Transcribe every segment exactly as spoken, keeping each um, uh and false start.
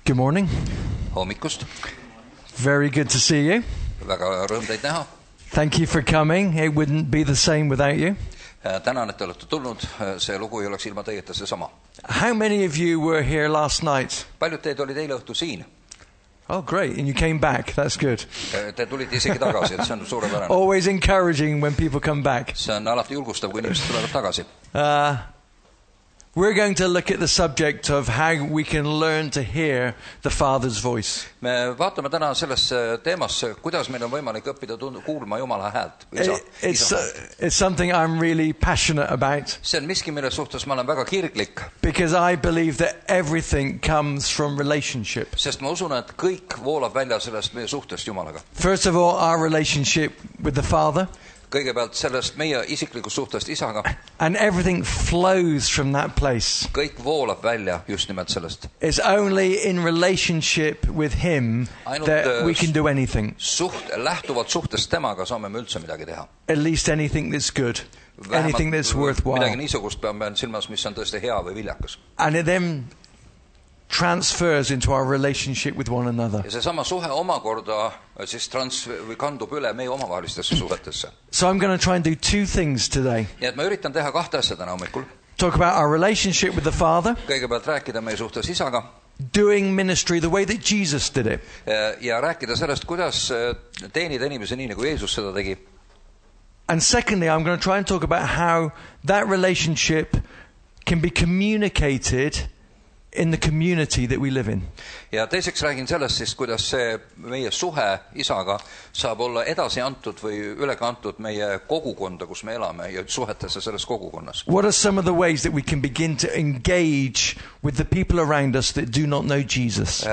Good morning. Hommikust. Very good to see you. Väga rõõm teid näha. Thank you for coming. It wouldn't be the same without you. Tänan, et te olete tulnud. See lugu ei oleks ilma teieta see sama. How many of you were here last night? Paljud teid olid eile õhtu siin. Oh, great. And you came back. That's good. Te tulite isegi tagasi, et see on suurepärane. Always encouraging when people come back. See on alati julgustav, kui inimesed tulevad tagasi. Uh, we're going to look at the subject of how we can learn to hear the Father's voice. Me vaatame täna sellesse teemasse, kuidas meil on võimalik õppida kuulma Jumala häält. Isa, it's, isa uh, it's something I'm really passionate about. See on miski, mille suhtes ma olen väga kirglik. Because I believe that everything comes from relationship. Sest ma usun, et kõik voolab välja sellest meie suhtest Jumalaga. First of all, our relationship with the Father. Kõigepealt sellest meie isiklikust suhtest Isaga. And everything flows from that place. Kõik voolab välja just nimelt sellest. It's only in relationship with him Ainult, that we can do anything. Suht, lähtuvalt suhtest temaga saame me üldse midagi teha. At least anything that's good. Vähemalt anything that's worthwhile. Midagi niisugust peame silmas, mis on tõesti hea või viljakas. And it then transfers into our relationship with one another. Ja see sama suhe omakorda siis trans- või kandub üle meie omavahelistesse suhetesse. So I'm going to try and do two things today. Nii et ma üritan teha kahte asja täna hommikul. Talk about our relationship with the Father. Kõigepealt rääkida meie suhtes Isaga. Doing ministry the way that Jesus did it. Ja rääkida sellest, kuidas teenida inimesi nii, nagu Jeesus seda tegi. And secondly, I'm going to try and talk about how that relationship can be communicated in the community that we live in. Ja teiseks räägin sellest siis, kuidas see meie suhe Isaga saab olla edasi antud või üle kantud meie kogukonda, kus me elame ja suhetesse selles kogukonnas. What are some of the ways that we can begin to engage with the people around us that do not know Jesus?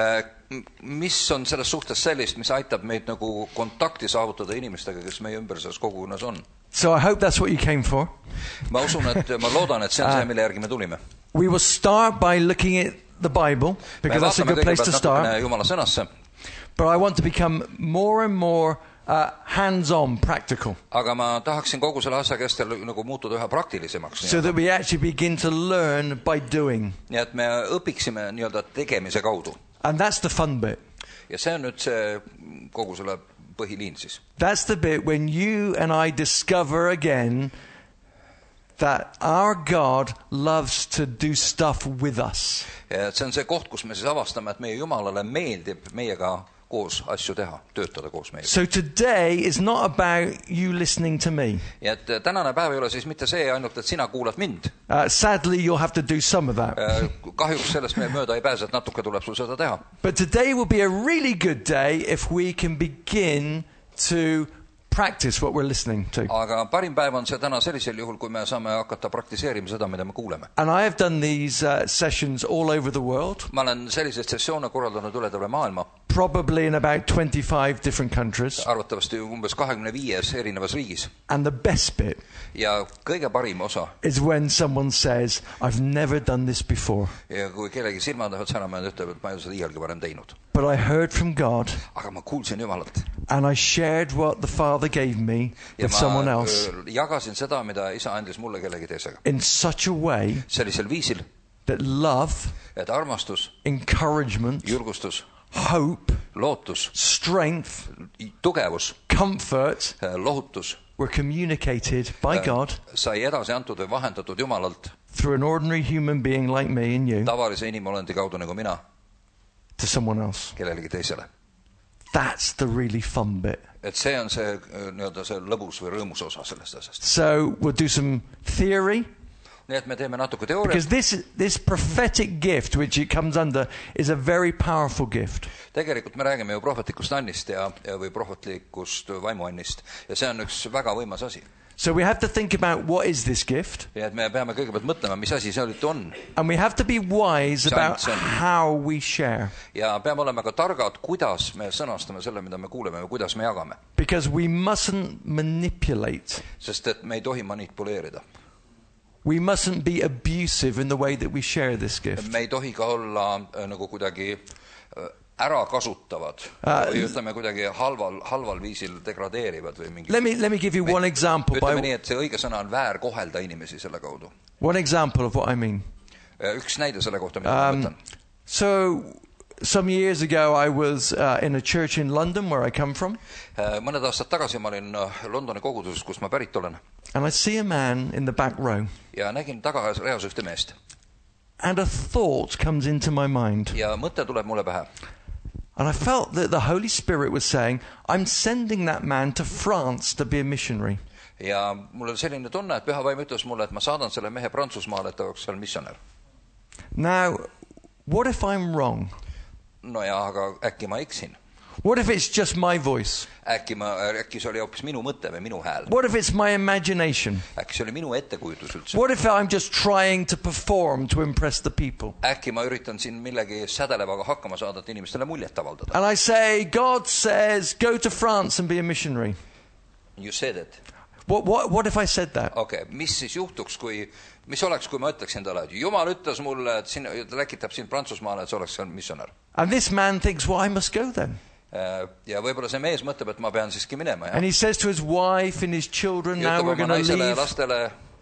Mis on selles suhtes sellist, mis aitab meid nagu kontakti saavutada inimestega, kes meie ümber selles kogukonnas on? So I hope that's what you came for. Ma usun, et ma loodan, et see on see, mille järgi me tulime. We will start by looking at the Bible, because that's a good place to start. Jumala sõnasse. But I want to become more and more uh, hands-on, practical. Aga ma tahaksin kogu selle asja kestel nagu muutuda üha praktilisemaks. So that we actually begin to learn by doing. Nii et me õpiksime nii-öelda tegemise kaudu. And that's the fun bit. Ja see on nüüd see kogu selle põhiliin siis. That's the bit when you and I discover again that our God loves to do stuff with us. Ja see on see koht, kus me siis avastame, et meie Jumalale meeldib meiega koos asju teha, töötada koos meiega. So today is not about you listening to me. Ja et tänane päev ei ole siis mitte see ainult, et sina kuulad mind. Uh, sadly, you'll have to do some of that. Kahjuks sellest me mööda ei pääse, et natuke tuleb sul seda teha. But today will be a really good day if we can begin to practice what we're listening to. Aga parim päev on see täna sellisel juhul, kui me saame hakata praktiseerima seda, mida me kuuleme. And I have done these uh, sessions all over the world. Ma olen selliseid sessioone korraldanud üle terve maailma. Probably in about twenty-five different countries. Arvatavasti umbes kahekümne viies erinevas riigis. And the best bit ja kõige parim osa is when someone says, I've never done this before. Ja kui kellegi silmad lähevad särama ja ütleb, et ma ei ole seda iialgi varem teinud. But I heard from God. Aga ma kuulsin Jumalalt. And I shared what the Father gave me with someone else. Ja jagasin seda, mida Isa andis mulle kellegi teisega. In such a way sellisel viisil, that love, et armastus, encouragement, julgustus, hope, lootus, strength, tugevus, comfort lohutus were communicated by God sai edasi antud või vahendatud Jumalalt through an ordinary human being like me and you tavalise inimolendi kaudu nagu mina to someone else. kellelegi teisele. That's the really fun bit. Et see on see nii-öelda see lõbus või rõõmus osa sellest asjast. So we'll do some theory. Nii et me teeme natuke teooriat. Because this, this prophetic gift, which it comes under, is a very powerful gift. Tegelikult me räägime ju prohvetlikust annist ja, ja või prohvetlikust vaimuannist. Ja see on üks väga võimas asi. So we have to think about what is this gift. Ja et me peame kõigepealt mõtlema, mis asi see nüüd on. And we have to be wise about how we share. Ja peame olema ka targad, kuidas me sõnastame selle, mida me kuuleme ja kuidas me jagame. Because we mustn't manipulate. Sest et me ei tohi manipuleerida. We mustn't be abusive in the way that we share this gift. Me ei tohi ka olla nagu kuidagi ära kasutavad uh, või ütleme kuidagi halval, halval viisil degradeerivad või mingi. Let me, let me give you one example. Ütleme nii, et see õige sõna on väär kohelda inimesi selle kaudu. One example of what I mean. Üks näide selle kohta, mida um, ma mõtlen. So some years ago I was uh, in a church in London where I come from. Mõned aastad tagasi ma olin Londoni koguduses, kus ma pärit olen. And I see a man in the back row. Ja nägin tagareas ühte meest. And a thought comes into my mind. Ja mõte tuleb mulle pähe. And I felt that the Holy Spirit was saying, I'm sending that man to France to be a missionary. Ja mul oli selline tunne, et Püha Vaim ütles mulle, et ma saadan selle mehe Prantsusmaale, et ta oleks seal missionär. Now, what if I'm wrong? No ja, aga äkki ma eksin. What if it's just my voice? Äkki, ma, äkki see oli hoopis minu mõte või minu hääl? What if it's my imagination? Äkki see oli minu ettekujutus üldse? What if I'm just trying to perform to impress the people? Äkki ma üritan siin millegi sädelevaga hakkama saada, et inimestele muljet avaldada? And I say, God says, go to France and be a missionary. You said it. What, what, what if I said that? Okay, mis siis juhtuks, kui, mis oleks, kui ma ütleksin talle, et Jumal ütles mulle, et siin, ta läkitab siin Prantsusmaale, et see oleks seal missionär. And this man thinks, well, I must go then. Ja võib-olla see mees mõtleb, et ma pean siiski minema. And he says to his wife and his children, now we're going to leave. Lastele,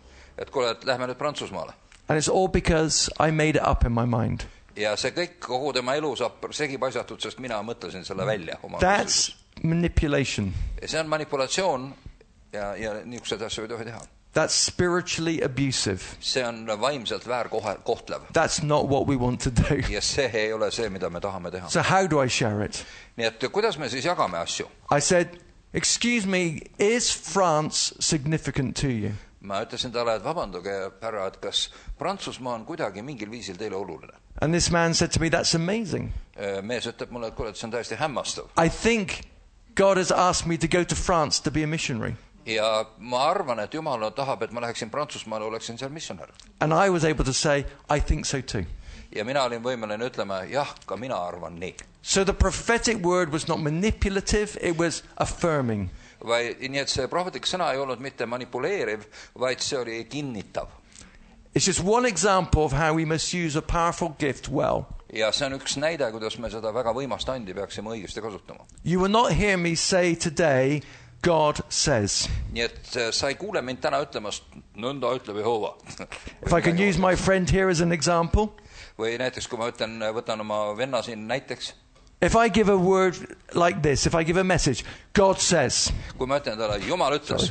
et kuule, et lähme nüüd Prantsusmaale. And it's all because I made it up in my mind. Ja see kõik, kogu tema elu saab segi paisatud, sest mina mõtlesin selle välja. Oma That's manipulation. Ja see on manipulatsioon ja, ja niisugused asju ei tohi teha. That's spiritually abusive. See on vaimselt väärkohtlev. That's not what we want to do. Ja see ei ole see, mida me tahame teha. So how do I share it? Nii et kuidas me siis jagame asju? I said, excuse me, is France significant to you? Ma ütlesin talle, et vabanduge, härra, et kas Prantsusmaa on kuidagi mingil viisil teile oluline? And this man said to me, that's amazing. Mees ütleb mulle, et kuule, et see on täiesti hämmastav. I think God has asked me to go to France to be a missionary. Ja ma arvan, et Jumal tahab, et ma läheksin Prantsusmaale, oleksin seal missionär. And I was able to say, I think so too. Ja mina olin võimeline ütlema, jah, ka mina arvan nii. So the prophetic word was not manipulative, it was affirming. Vai, nii et see prohvetik sõna ei olnud mitte manipuleeriv, vaid see oli kinnitav. It's just one example of how we must use a powerful gift well. Ja see on üks näide, kuidas me seda väga võimast andi peaksime õigesti kasutama. You will not hear me say today, God says. Nii et sa ei kuule mind täna ütlemast, nõnda ütleb Jehova. If I can use my friend here as an example. Või näiteks, kui ma ütlen, võtan oma venna siin näiteks. If I give a word like this, if I give a message, God says. Kui ma ütlen talle, Jumal ütles.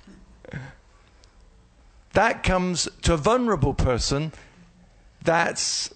That comes to a vulnerable person that's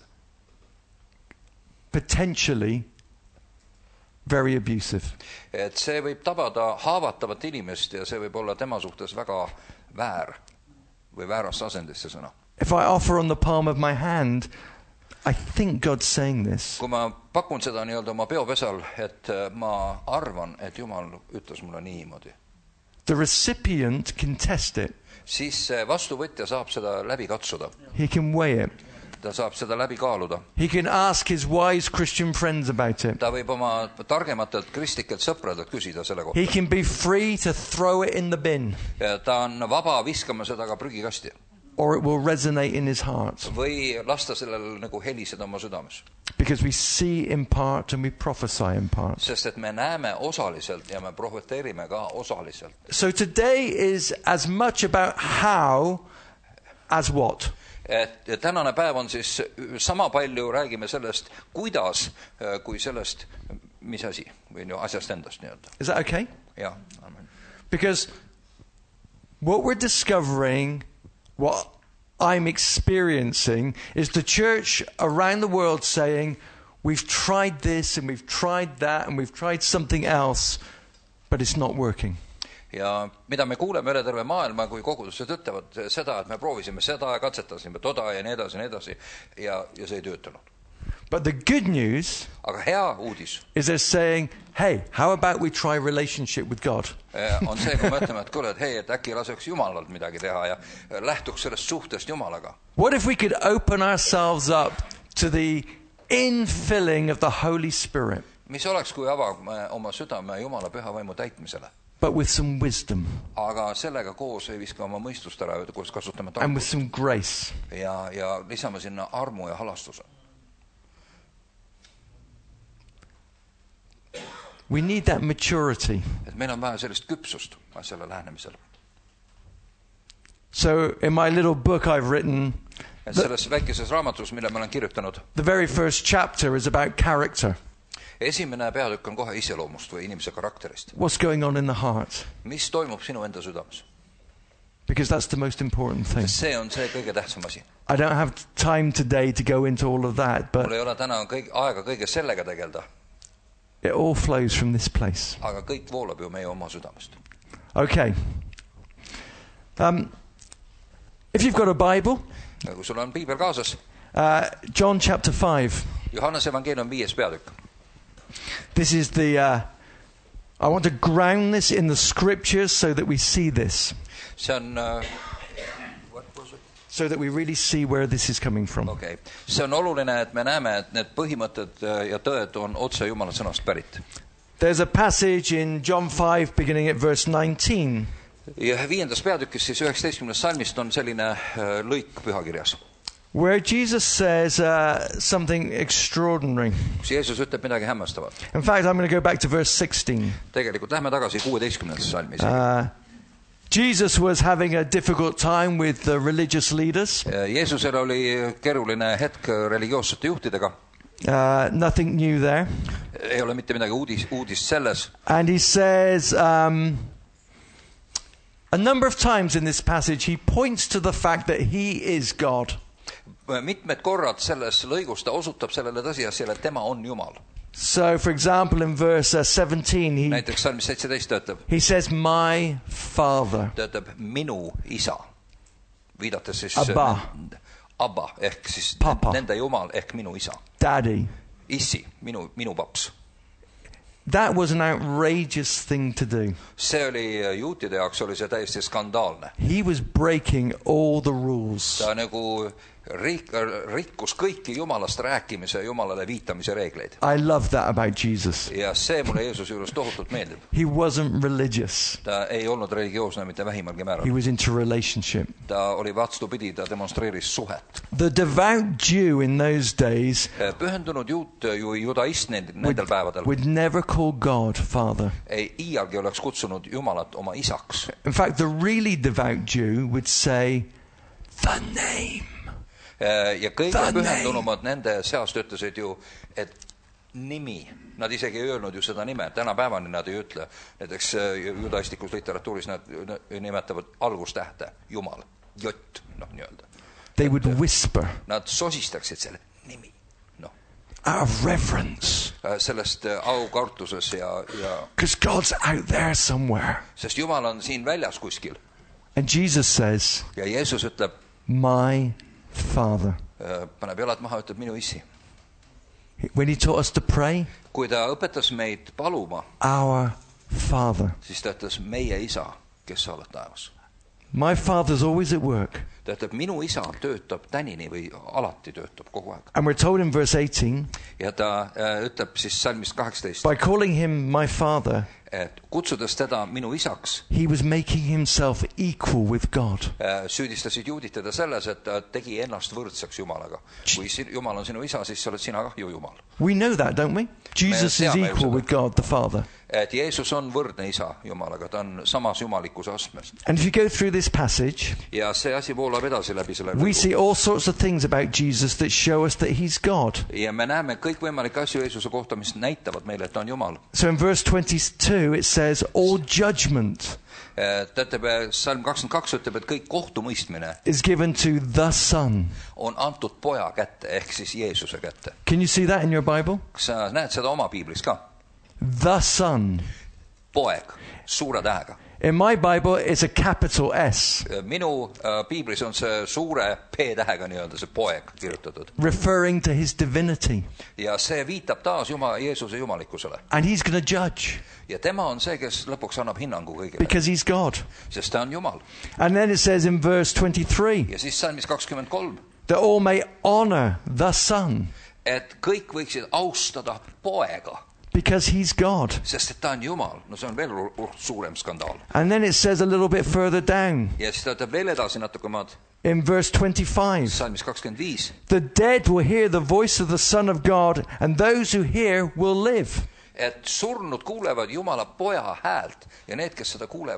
potentially very abusive. Et see võib tabada haavatavat inimest ja see võib olla tema suhtes väga väär või vääras asendis see sõna. If I offer on the palm of my hand, I think God's saying this. Kui ma pakun seda nii-öelda oma peopesal, et ma arvan, et Jumal ütles mulle niimoodi. The recipient can test it. Siis vastuvõtja saab seda läbi katsuda. He can weigh it. Ta saab seda läbi kaaluda. He can ask his wise Christian friends about it. Ta võib oma targematelt kristlikelt sõpradelt küsida selle kohta. He can be free to throw it in the bin. Ja ta on vaba viskama seda ka prügikasti. Or it will resonate in his heart. Või lasta sellel nagu heliseda oma südames. Because we see in part and we prophesy in part. Sest et me näeme osaliselt ja me profeteerime ka osaliselt. So today is as much about how as what. Et tänane päev on siis sama palju räägime sellest, kuidas, kui sellest, mis asi, või asjast endast nii-öelda. Is that okay? Ja, amen. Because what we're discovering, what I'm experiencing, is the church around the world saying, we've tried this and we've tried that and we've tried something else, but it's not working. Ja mida me kuuleme üle terve maailma, kui kogudused ütlevad seda, et me proovisime seda ja katsetasime toda ja nii edasi, nii edasi ja, ja see ei töötanud. But the good news Aga hea uudis is they're saying, hey, how about we try relationship with God? on see, kui me ütleme, et kuule, et hei, et äkki laseks Jumalalt midagi teha ja lähtuks sellest suhtest Jumalaga. What if we could open ourselves up to the infilling of the Holy Spirit? Mis oleks, kui avame oma südame Jumala püha vaimu täitmisele? But with some wisdom. Aga sellega koos ei viska oma mõistust ära, koos kasutame tarkust. And with some grace. Ja, ja lisame sinna armu ja halastuse. We need that maturity. Et meil on vaja sellist küpsust selle lähenemisele. So in my little book I've written, Et selles väikeses raamatus, mille ma olen kirjutanud, the very first chapter is about character. esimene peatükk on kohe iseloomust või inimese karakterist. What's going on in the heart? Mis toimub sinu enda südames? Because that's the most important thing. See on see kõige tähtsam asi. I don't have time today to go into all of that, but Mul ei ole täna kõige, aega kõige sellega tegelda, it all flows from this place. aga kõik voolab ju meie oma südamest. Okay. Um, if you've got a Bible, Kui sul on piibel kaasas, uh, John chapter five. Johannese evangeelium viies peatükk. This is the... Uh, I want to ground this in the scriptures so that we see this. See on... Uh, what was it? So that we really see where this is coming from. Okay. See on oluline, et me näeme, et need põhimõtted ja tõed on otse Jumala sõnast pärit. There's a passage in John five beginning at verse nineteen. Ja viiendas peatükis siis üheksateistkümnest salmist on selline uh, lõik pühakirjas. Where Jesus says uh, something extraordinary. Kus Jeesus ütleb midagi hämmastavat. In fact, I'm going to go back to verse sixteen. Tegelikult lähme tagasi kuueteistkümnendasse salmi. Uh, Jesus was having a difficult time with the religious leaders. Jeesusel oli keeruline hetk religioossete juhtidega. Uh, nothing new there. Ei ole mitte midagi uudis, uudist selles. And he says, um, a number of times in this passage, he points to the fact that he is God. Mitmed korrad selles lõigus ta osutab sellele tõsiasjale, et tema on Jumal. So, for example, in verse uh, seventeen, he, Näiteks salmis seitseteist töötab. he says, my Father. Töötab minu isa. Viidates siis Abba. Abba ehk siis Papa. nende Jumal ehk minu isa. Daddy. Issi, minu, minu paps. That was an outrageous thing to do. See oli juutide jaoks oli see täiesti skandaalne. He was breaking all the rules. Ta nagu riik, rikkus kõiki Jumalast rääkimise ja Jumalale viitamise reegleid. I love that about Jesus. Ja see mulle Jeesuse juures tohutult meeldib. He wasn't religious. Ta ei olnud religioosne mitte vähimalgi He määral. was into relationship. Ta oli vastupidi, ta demonstreeris suhet. The devout Jew in those days Pühendunud juut, ju judaist nendel päevadel would never call God Father. ei iialgi oleks kutsunud Jumalat oma isaks. In fact, the really devout Jew would say, the name. Ja kõige pühendunumad nende seast ütlesid ju, et nimi, nad isegi ei öelnud ju seda nime, tänapäevani nad ei ütle. Näiteks judaistlikus literatuuris nad nimetavad algustähte, Jumal, jott, noh nii-öelda. They would whisper. Nad sosistaksid selle nimi, noh. Out of reverence. Sellest aukartuses ja, ja... Because God's out there somewhere. Sest Jumal on siin väljas kuskil. And Jesus says, ja Jeesus ütleb, my Father. Paneb jalad maha, ütleb minu issi. When he taught us to pray, kui ta õpetas meid paluma, our Father. siis ta ütles meie isa, kes sa oled taevas. My Father's always at work. Ta ütleb, minu isa töötab tänini või alati töötab kogu aeg. And we're told in verse eighteen, ja ta äh, ütleb siis salmist kaheksateist, by calling him my Father, et kutsudes teda minu isaks, he was making himself equal with God. äh, süüdistasid juudid teda selles, et ta tegi ennast võrdseks Jumalaga. Kui Jumal on sinu isa, siis oled sina kah ju Jumal. We know that, don't we? Jesus is equal with God the Father. Et Jeesus on võrdne isa Jumalaga, ta on samas jumalikkuse astmes. And if you go through this passage, ja see asi voolab edasi läbi selle we see all sorts of things about Jesus that show us that he's God. ja me näeme kõikvõimalikke asju Jeesuse kohta, mis näitavad meile, et ta on Jumal. So in verse twenty-two it says, all judgment ta ütleb, salm kakskümmend kaks ütleb, et kõik kohtumõistmine is given to the Son. on antud poja kätte, ehk siis Jeesuse kätte. Can you see that in your Bible? Kas sa näed seda oma piiblis ka? The Son. Poeg, suure tähega. In my Bible it's a capital S. Minu äh, piiblis on see suure P tähega nii-öelda see poeg kirjutatud. Referring to his divinity. Ja see viitab taas Jumala, Jeesuse jumalikkusele. And he's going to judge. Ja tema on see, kes lõpuks annab hinnangu kõigile. Because he's God. Sest ta on Jumal. And then it says in verse twenty-three. Ja siis salmis kakskümmend kolm. That all may honor the Son. Et kõik võiksid austada poega. Because he's God. Sest et ta on Jumal. No see on veel suurem skandaal. And then it says a little bit further down. Ja siis ta ütleb veel edasi natuke maad. In verse twenty-five. Salmis kakskümmend viis. The dead will hear the voice of the Son of God, and those who hear will live. Et surnud kuulevad Jumala poja häält ja need, kes seda kuulevad,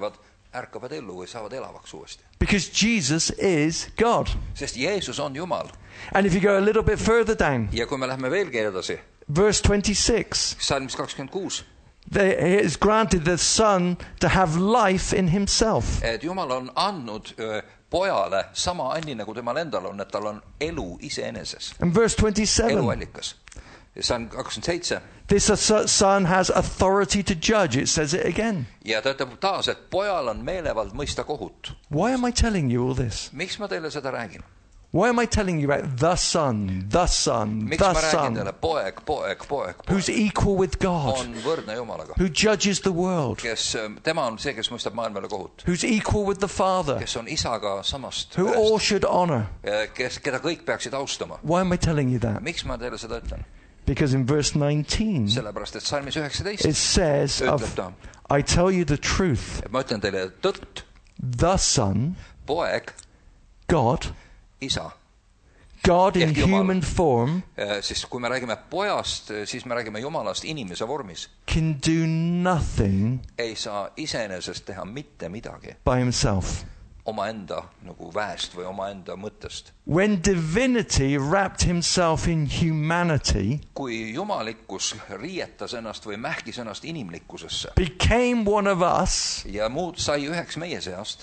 ärkavad ellu või saavad elavaks uuesti. Because Jesus is God. Sest Jeesus on Jumal. And if you go a little bit further down, ja kui me lähme veelgi edasi, verse twenty-six, salmis kakskümmend kuus, he is granted the Son to have life in himself. et Jumal on andnud öö, pojale sama anni, nagu temal endal on, et tal on elu iseeneses. And verse twenty-seven, eluallikas. See on kakskümmend seitse. This Son has authority to judge. It says it again. Ja ta ütleb taas, et pojal on meelevald mõista kohut. Why am I telling you all this? Miks ma teile seda räägin? Why am I telling you about the Son, the Son, Miks the ma räägin Son, teile poeg, poeg, poeg, who's poeg, equal with God, on võrdne Jumalaga, who judges the world, kes, tema on see, kes mõistab maailmale kohut, who's equal with the Father, kes on isaga samast who all should honor? verest, kes, keda kõik peaksid austama. Why am I telling you that? Miks ma teile seda ütlen? Because in verse nineteen, Sellepärast, et salmis üheksateist it says, ütleb of, ta, I tell you the truth, et ma ütlen teile tõtt, the Son, poeg, God, isa. God in Ehk Jumal. human form, Siis kui me räägime pojast, siis me räägime Jumalast inimese vormis. can do nothing Ei saa iseenesest teha mitte midagi by himself. omaenda nagu väest või omaenda mõttest. When divinity wrapped himself in humanity, Kui jumalikkus riietas ennast või mähkis ennast inimlikkusesse became one of us, ja muud sai üheks meie seast,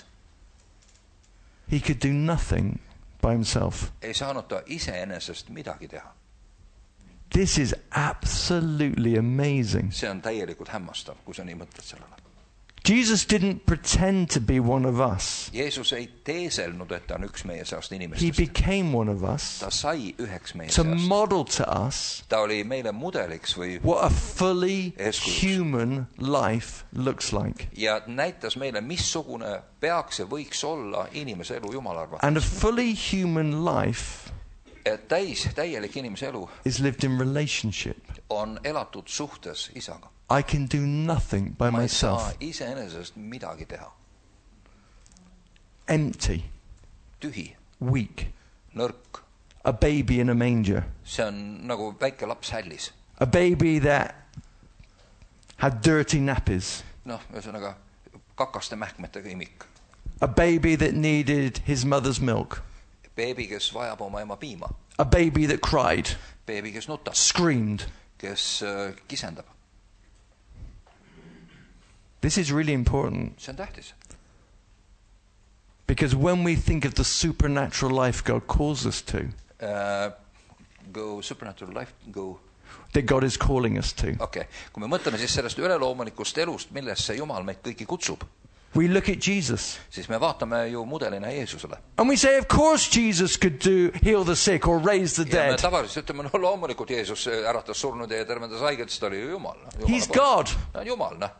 he could do nothing by himself. ei saanud ta iseenesest midagi teha. This is absolutely amazing. See on täielikult hämmastav, kui sa nii mõtled sellele. Jesus didn't pretend to be one of us. Jeesus ei teeselnud, et ta on üks meie seast He inimestest. became one of us Ta sai üheks meie to seast. model to us Ta oli meile mudeliks või what a fully Eeskujuks. human life looks like. ja näitas meile, missugune peaks ja võiks olla inimese elu Jumala arvates. And a fully human life Et täis, täielik inimese elu is lived in relationship. on elatud suhtes isaga. I can do nothing by Ma ei saa myself. iseenesest midagi teha. Empty, Tühi, weak, nõrk. a baby in a manger, See on nagu väike laps hällis. a baby that had dirty nappies, Noh, ühesõnaga kakaste mähkmetega imik. a baby that needed his mother's milk, Beebi, kes vajab oma ema piima. a baby that cried, Beebi, kes nutab, screamed. kes äh, kisendab. This is really important See on tähtis. because when we think of the supernatural life God calls us to, Uh, go supernatural life, go. that God is calling us to, Okei, okay. Kui me mõtleme siis sellest üleloomulikust elust, millesse Jumal meid kõiki kutsub, we look at Jesus siis me vaatame ju mudelina Jeesusele. and we say, of course Jesus could do heal the sick or raise the Ja me dead. tavaliselt ütleme, no loomulikult Jeesus äratas surnud ja tervendas haiget, sest ta oli ju Jumal. He's God. Ta on Jumal, noh.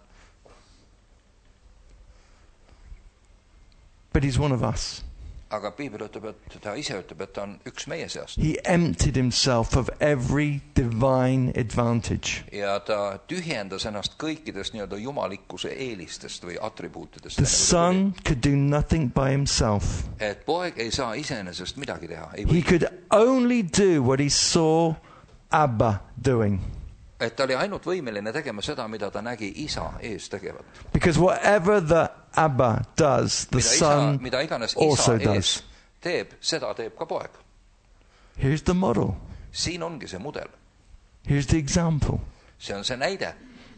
But he's one of us. Aga Piibel ütleb, et ta ise ütleb, et ta on üks meie seast. He emptied himself of every divine advantage. Ja ta tühjendas ennast kõikidest nii-öelda jumalikkuse eelistest või atribuutidest. The Son could do nothing by himself. Et poeg ei saa iseenesest midagi teha. Ei He või. could only do what he saw Abba doing. Et ta oli ainult võimeline tegema seda, mida ta nägi isa ees tegevat. Because whatever the Abba does, the Mida, isa, Son mida iganes also isa ees does. teeb, seda teeb ka poeg. Here's the model. Siin ongi see mudel. Here's the example. See on see näide.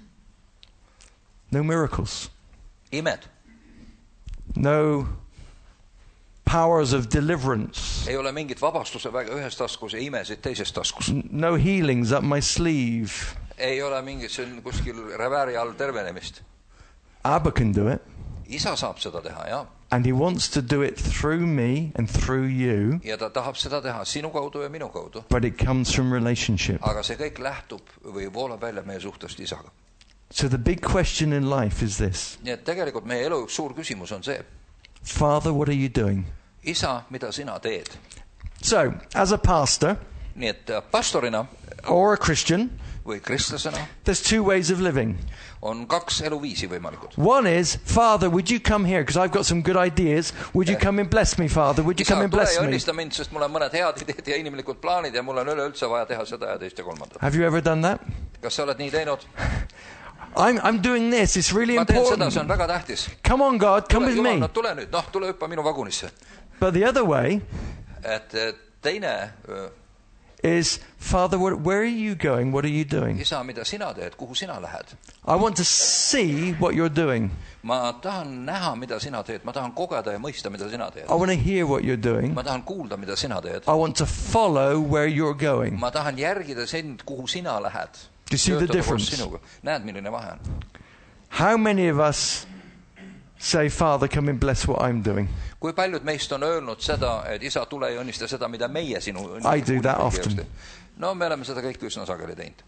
No miracles. Imed. No powers of deliverance. Ei ole mingit vabastuse väga ühes taskus ja imesid teises taskus. No healings up my sleeve. Ei ole mingit siin kuskil revääri all tervenemist. Abba can do it. Isa saab seda teha, jah. And he wants to do it through me and through you. Ja ta tahab seda teha sinu kaudu ja minu kaudu. But it comes from relationship. Aga see kõik lähtub või voolab välja meie suhtest isaga. So the big question in life is this. Nii et tegelikult meie elu üks suur küsimus on see. Father, what are you doing? Isa, mida sina teed? So, as a pastor Nii et pastorina or a Christian, või kristlasena there's two ways of living. on kaks eluviisi võimalikud. One is, Father, would you come here? Because I've got some good ideas. Would you come and bless me, Father? Would you Isa, come and tule bless ja me? õnnista mind, sest mul on mõned head ideed ja inimlikud plaanid ja mul on üleüldse vaja teha seda ja teist ja kolmandat. Have you ever done that? Kas sa oled nii teinud? I'm, I'm doing this. It's really ma teen seda, important. see on väga tähtis. Come on, God, come Tule, with Jumal, me. no tule nüüd, noh, tule hüppa minu vagunisse. But the other way Et teine, is, Father, what, where are you going? What are you doing? isa, mida sina teed, kuhu sina lähed? I want to see what you're doing. Ma tahan näha, mida sina teed. Ma tahan kogeda ja mõista, mida sina teed. I want to hear what you're doing. Ma tahan kuulda, mida sina teed. I want to follow where you're going. Ma tahan järgida sind, kuhu sina lähed. Do you see the difference? Näed, milline vahe on? How many of us say, Father, come and bless what I'm doing? Kui paljud meist on öelnud seda, et isa, tule ja õnnista seda, mida meie sinu I do that often. No me oleme seda kõik üsna sageli teinud.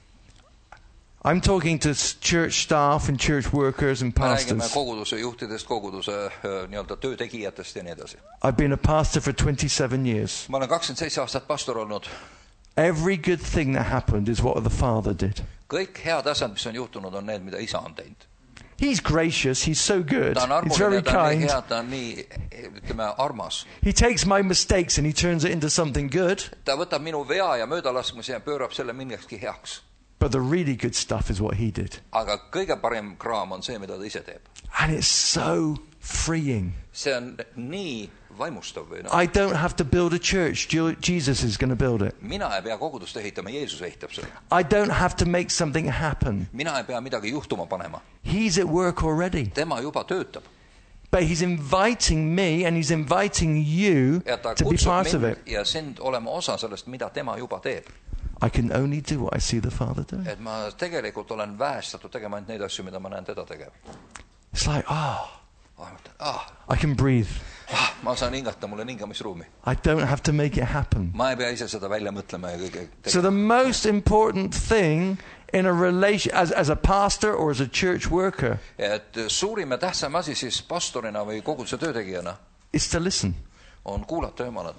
I'm talking to church staff and church workers and Me räägime pastors. koguduse juhtidest, koguduse nii-öelda töötegijatest ja nii edasi. I've been a pastor for twenty-seven years. Ma olen kakskümmend seitse aastat pastor olnud. Every good thing that happened is what the Father did. Kõik head asjad, mis on juhtunud, on need, mida isa on teinud. He's gracious. He's so good. Ta on He's very armuline, ta on nii kind. hea, ta on nii, ütleme, armas. He takes my mistakes and he turns it into something good. Ta võtab minu vea ja möödalaskmise ja pöörab selle millekski heaks. But the really good stuff is what he did. Aga kõige parem kraam on see, mida ta ise teeb. And it's so freeing. See on nii vaimustav või no. I don't have to build a church. Jesus is going to build it. Mina ei pea kogudust ehitama, Jeesus ehitab seda. I don't have to make something happen. Mina ei pea midagi juhtuma panema. He's at work already. Tema juba töötab. But he's inviting me and he's inviting you Ja ta to be kutsub part of mind it. ja sind olema osa sellest, mida tema juba teeb. I can only do what I see the Father doing. Et ma tegelikult olen väestatud tegema ainult neid asju, mida ma näen teda tegema. It's like, oh, Ah, I can breathe. ah, ma saan hingata, mul on hingamisruumi. I don't have to make it happen. Ma ei pea ise seda välja mõtlema ja kõige So the most important thing in a relation, as, as a pastor or as a church worker, et suurim ja tähtsam asi siis pastorina või koguduse töötegijana is to listen. on kuulata Jumalat.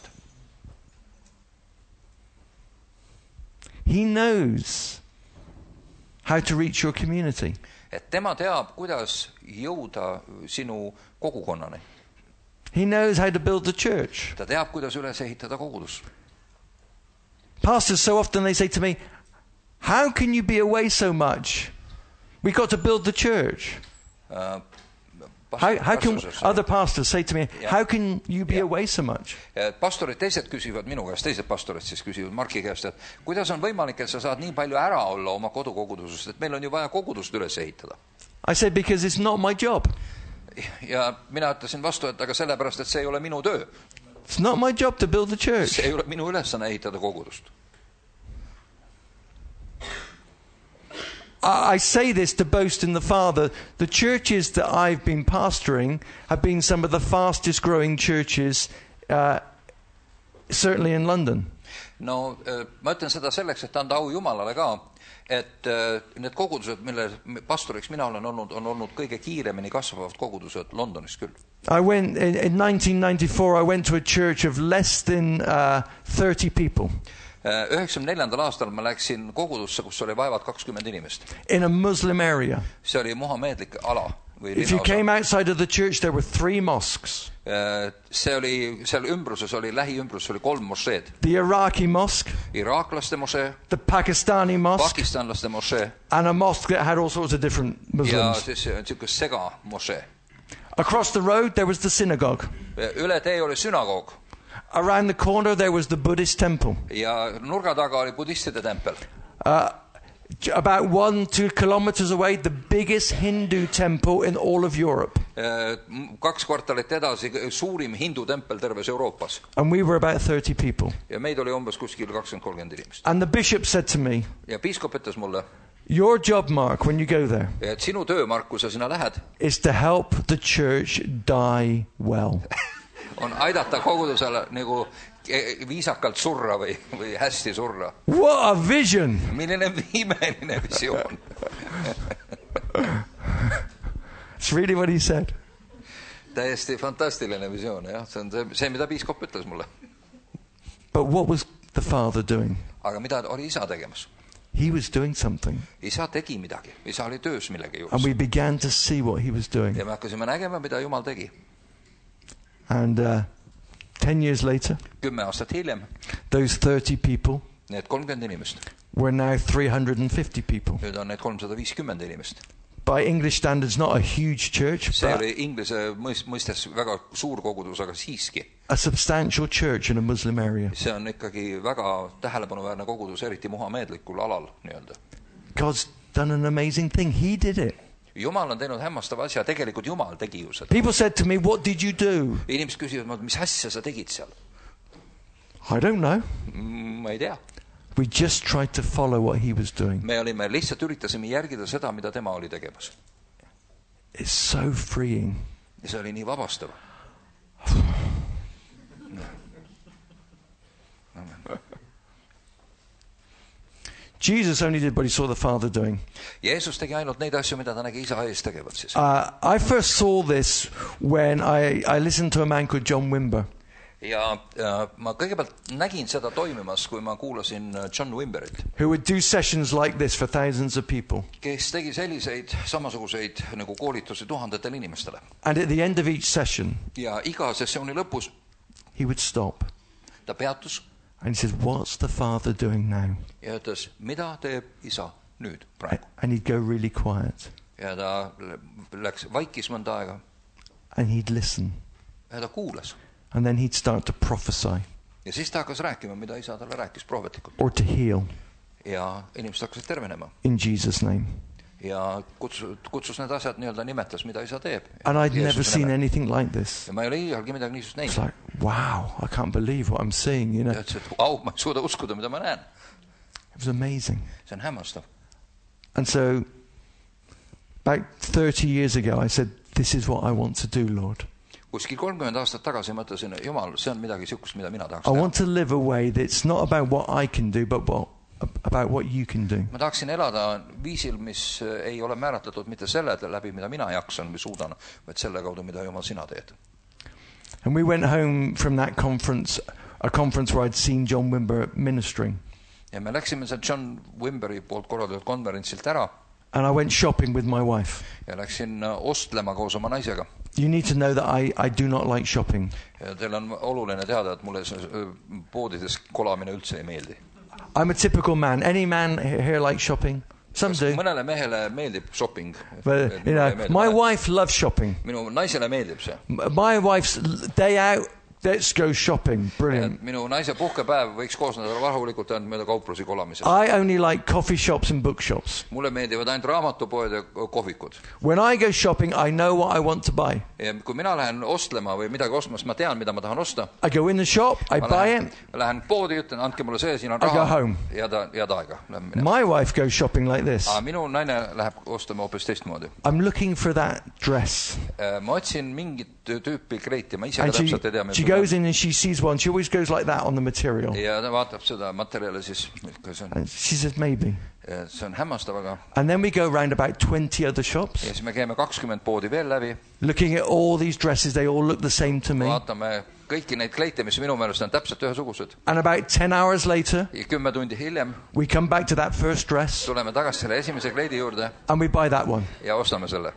He knows how to reach your community. Et tema teab, kuidas jõuda sinu kogukonnani. He knows how to build the church. Ta teab, kuidas üles ehitada kogudus. Pastors, so often they say to me, how can you be away so much? We've got to build the church. Uh, How, how can other pastors say to me, Yeah. how can you be Yeah. away so much? Pastorid teised küsivad minu käest, teised pastorid siis küsivad Marki käest, et kuidas on võimalik, et sa saad nii palju ära olla oma kodukogudusest, et meil on ju vaja kogudust üles ehitada. I say, because it's not my job. Ja mina ütlesin vastu, et aga sellepärast, et see ei ole minu töö. It's not my job to build the church. See ei ole minu ülesanne ehitada kogudust. I I say this to boast in the Father. The churches that I've been pastoring have been some of the fastest growing churches, uh, certainly in London. No ma ütlen seda selleks, et anda au Jumalale ka, et need kogudused, mille pastoriks mina olen olnud, on olnud kõige kiiremini kasvavad kogudused Londonis küll. I went in, in nineteen ninety-four. I went to a church of less than uh, thirty people üheksakümne neljandal aastal ma läksin kogudusse, kus oli vaevad kakskümmend inimest. in a Muslim area. See oli muhameedlik ala või If you linnaosa. came outside of the church, there were three mosques: See oli, seal ümbruses oli, lähiümbruses oli kolm mošeed. the Iraqi mosque, Iraaklaste mošee, the Pakistani mosque, pakistanlaste mošee and a mosque that had all sorts of different ja Muslims. siis niisugune sega mošee. Across the road, there was the synagogue. Üle tee oli sünagoog Around the corner, there was the Buddhist temple. ja nurga taga oli budistide tempel. Uh, j- about one, two kilometers away, the biggest Hindu temple in all of Europe. Kaks kvartalit edasi suurim hindu tempel terves Euroopas. And we were about thirty people. Ja meid oli umbes kuskil kakskümmend kolmkümmend inimest. And the bishop said to me, Ja piiskop ütles mulle, your job, Mark, when you go there, et sinu töö, Mark, kui sa sinna lähed, is to help the church die well. on aidata kogudusele nagu viisakalt surra või, või hästi surra. What a vision! Milline imeline visioon. It's really what he said. Täiesti fantastiline visioon, jah. See on see, see, mida piiskop ütles mulle. But what was the Father doing? Aga mida oli isa tegemas? He was doing something. Isa tegi midagi. Isa oli töös millegi And juures. we began to see what he was doing. Ja me hakkasime nägema, mida Jumal tegi. And uh, ten years later, Kümme aastat hiljem those thirty people need kolmkümmend inimest We're now three hundred fifty people. Nüüd on neid kolmsada viiskümmend inimest. By English standards, not a huge church, See but oli inglise mõistes väga suur kogudus, aga siiski. a substantial church in a Muslim area. See on ikkagi väga tähelepanuväärne kogudus, eriti muhameedlikul alal nii-öelda. God's done an amazing thing. He did it. Jumal on teinud hämmastava asja, tegelikult Jumal tegi ju seda. People said to me, what did you do? Inimesed küsivad, mis asja sa tegid seal? I don't know. Ma ei tea. We just tried to follow what he was doing. Me olime lihtsalt üritasime järgida seda, mida tema oli tegemas. It's so freeing. Ja see oli nii vabastav. Jesus only did what he saw the Father doing. Jeesus tegi ainult neid asju, mida ta nägi isa ees tegevat siis. Uh, I first saw this when I, I listened to a man called John Wimber. Ja, ja ma kõigepealt nägin seda toimimas, kui ma kuulasin John Wimberit. Who would do sessions like this for thousands of people. Kes tegi selliseid samasuguseid nagu koolitusi tuhandetele inimestele. And at the end of each session, ja iga sessiooni lõpus he would stop. Ta peatus. And he said, what's the Father doing now? Ja ütles, mida teeb isa nüüd praegu? And he'd go really quiet. Ja ta läks vaikis mõnda aega. And he'd listen. Ja ta kuulas. And then he'd start to prophesy. Ja siis ta hakkas rääkima, mida isa talle rääkis prohvetlikult. Or to heal. Ja inimesed hakkasid tervenema. In Jesus' name. Ja kutsus, kutsus need asjad nii-öelda nimetas, mida isa teeb. And I'd never seen anything like this. Ja ma ei ole iialgi midagi niisugust näinud. It's like, wow, I can't believe what I'm seeing, you know. Ja ütles, et au, ma ei suuda uskuda, mida ma näen. It was amazing. See on hämmastav. And so, about thirty years ago, I said, this is what I want to do, Lord. Kuskil kolmkümmend aastat tagasi mõtlesin, Jumal, see on midagi siukest, mida mina tahaks I teha. want to live a way that's not about what I can do, but what, about what you can do. Ma tahaksin elada viisil, mis ei ole määratletud mitte selle läbi, mida mina jaksan või suudan, vaid selle kaudu, mida Jumal sina teed. And we went home from that conference, a conference where I'd seen John Wimber ministering. Ja me läksime seal John Wimberi poolt korraldatud konverentsilt ära. And I went shopping with my wife. Ja läksin ostlema koos oma naisega. You need to know that I, I do not like shopping. Ja teil on oluline teada, et mulle poodides kolamine üldse ei meeldi. I'm a typical man. Any man here like shopping? Some do. Mõnele mehele meeldib shopping. But, you know, my wife loves shopping. Minu naisele meeldib see. My wife's day out, let's go shopping. Brilliant. Minu naise puhkepäev võiks koosneda rahulikult ainult mööda kauplusi kolamisest. I only like coffee shops and bookshops. Mulle meeldivad ainult raamatupoed ja kohvikud. When I go shopping, I know what I want to buy. Ja kui mina lähen ostlema või midagi ostma, ma tean, mida ma tahan osta. I go in the shop, I ma buy lähen, it. Lähen poodi, ütlen, andke mulle see, siin on I go raha. home. Ja ta, ja ta aega. My wife goes shopping like this. Aga minu naine läheb ostama hoopis teistmoodi. I'm looking for that dress. Ma otsin mingit tüüpi kleiti, ma ise ka And she, täpselt ei tea. she goes in and she sees one. She always goes like that on the material. Ja ta vaatab seda materjali siis. And she says maybe. See on hämmastav, aga. And then we go around about twenty other shops. Ja siis me käime kakskümmend poodi veel läbi. Looking at all these dresses, they all look the same to me. Vaatame kõiki neid kleite, mis minu meelest on täpselt ühesugused. And about ten hours later, ja kümme tundi hiljem, we come back to that first dress. Tuleme tagasi selle esimese kleidi juurde. And we buy that one. Ja ostame selle.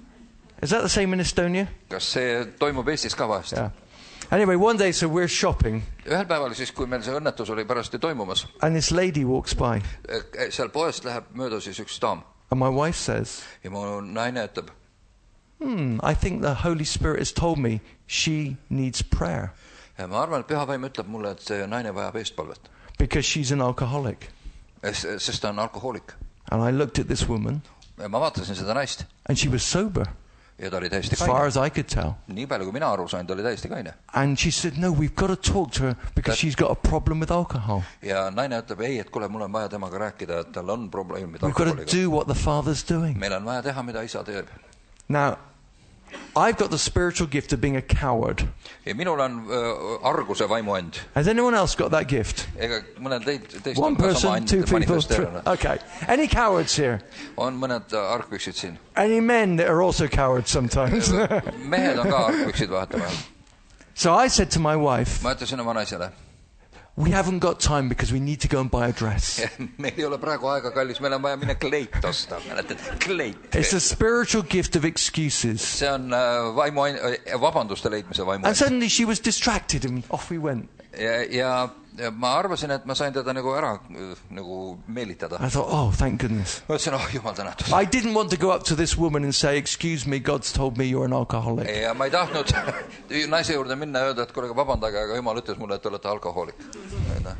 Is that the same in Estonia? Kas see toimub Eestis ka vahest? Yeah. Anyway, one day, so we're shopping. Ühel päeval siis, kui meil see õnnetus oli pärast toimumas. And this lady walks by. Seal poest läheb mööda siis üks daam. And my wife says, ja mu naine ütleb, hmm, I think the Holy Spirit has told me she needs prayer. Ja ma arvan, et Püha Vaim ütleb mulle, et see naine vajab eestpalvet. Because she's an alcoholic. Sest ta on alkohoolik. And I looked at this woman. Ja ma vaatasin seda naist. And she was sober. Ja ta oli täiesti kaine. As far as I could tell. Nii palju, kui mina aru sain, ta oli täiesti kaine. And she said, no, we've got to talk to her because that, she's got a problem with alcohol. Ja naine ütleb, ei, et kuule, mul on vaja temaga rääkida, et tal on probleemid alkoholiga. We've got to do what the Father's doing. Meil on vaja teha, mida isa teeb. Now, I've got the spiritual gift of being a coward. Ja minul on uh, arguse vaimuand. Has anyone else got that gift? Ega mõned teist One on ka sama person, two people, three. Okay. Any cowards here? On mõned arkpüksid siin. Any men that are also cowards sometimes? Mehed on ka arkpüksid vahetama. So I said to my wife, ma ütlesin oma naisele, we haven't got time because we need to go and buy a dress. Meil ei ole praegu aega, kallis, meil on vaja minna kleit osta. Kleit. It's a spiritual gift of excuses. See on uh, vaimu, vabanduste leidmise vaimu. And suddenly she was distracted and off we went. Ja, ja ja ma arvasin, et ma sain teda nagu ära nagu meelitada. I thought, oh, thank goodness. Ma ütlesin, oh, jumal tänatud. I didn't want to go up to this woman and say, excuse me, God's told me you're an alcoholic. Ja ma ei tahtnud naise juurde minna ja öelda, et kuule, vabandage, aga jumal ütles mulle, et te olete alkohoolik. A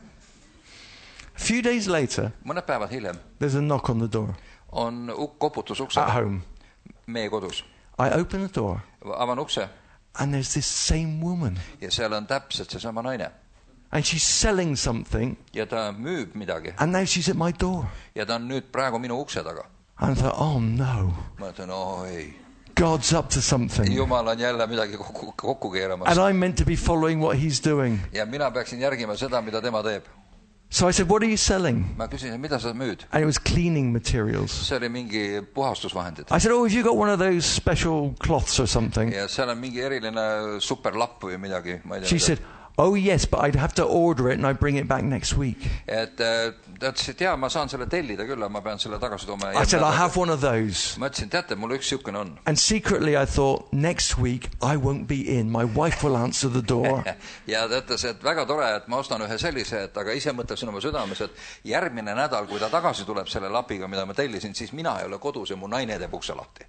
few days later, mõned päevad hiljem there's a knock on the door. On koputus uksele. At home. Meie kodus. I open the door. Avan ukse. And there's this same woman. Ja seal on täpselt see sama naine. And she's selling something. Ja ta müüb midagi. And now she's at my door. Ja ta on nüüd praegu minu ukse taga. And I thought, oh no. Ma ütlen, oh ei. God's up to something. Jumal on jälle midagi kokku, kokku keeramas. And I'm meant to be following what he's doing. Ja mina peaksin järgima seda, mida tema teeb. So I said, what are you selling? Ma küsisin, mida sa müüd? And it was cleaning materials. See oli mingi puhastusvahendid. I said, oh, have you got one of those special cloths or something? Ja seal on mingi eriline superlapp või midagi. Ma ei tea, she said, oh yes, but I'd have to order it and I'd bring it back next week. Et ta ütles, et jaa, ma saan selle tellida küll, ma pean selle tagasi tooma. I said, I have one of those. Ma ütlesin, teate, mul üks siukene on. And secretly I thought, next week I won't be in. My wife will answer the door. Ja ta ütles, et väga tore, et ma ostan ühe sellise, et aga ise mõtlesin oma südames, et järgmine nädal, kui ta tagasi tuleb selle lapiga, mida ma tellisin, siis mina ei ole kodus ja mu naine teeb ukse lahti.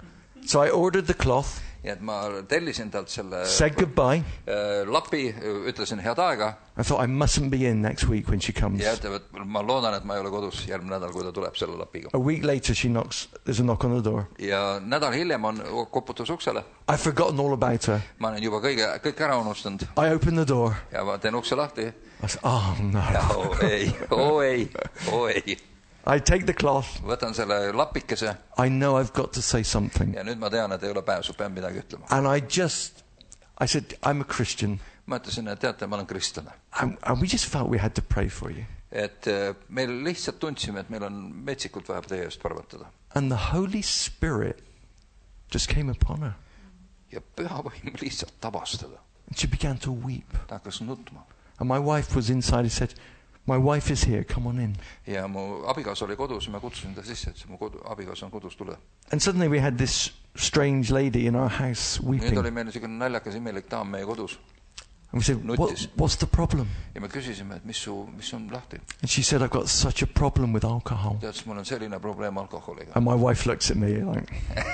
So I ordered the cloth. Ja et ma tellisin talt selle said goodbye. Lapi, ütlesin head aega. I thought I mustn't be in next week when she comes. Ja ütleb, et ma loodan, et ma ei ole kodus järgmine nädal, kui ta tuleb selle lapiga. A week later she knocks, there's a knock on the door. Ja nädal hiljem on koputus uksele. I've forgotten all about her. Ma olen juba kõige, kõik ära unustanud. I open the door. Ja ma teen ukse lahti. I said, oh no. Ja, oh ei, oh ei, oh ei. I take the cloth. Võtan selle lapikese. I know I've got to say something. Ja nüüd ma tean, et ei ole pääsu, pean midagi ütlema. And I just, I said, I'm a Christian. Ma ütlesin, et teate, ma olen kristlane. And, and we just felt we had to pray for you. Et meil lihtsalt tundsime, et meil on metsikult vaja teie eest palvetada. And the Holy Spirit just came upon her. Ja püha võim lihtsalt tabas teda. And she began to weep. Ta hakkas nutma. And my wife was inside and said, my wife is here, come on in. Ja mu abikaasa oli kodus, ma kutsusin ta sisse, et mu kodu, abikaasa on kodus, tule. And suddenly we had this strange lady in our house weeping. Nüüd oli meil niisugune naljakas imelik daam meie kodus. And we said, what, what's the problem? Ja me küsisime, et mis, su, mis on lahti? And she said, I've got such a problem with alcohol. Tead, mul on selline probleem alkoholiga. And my wife looks at me like...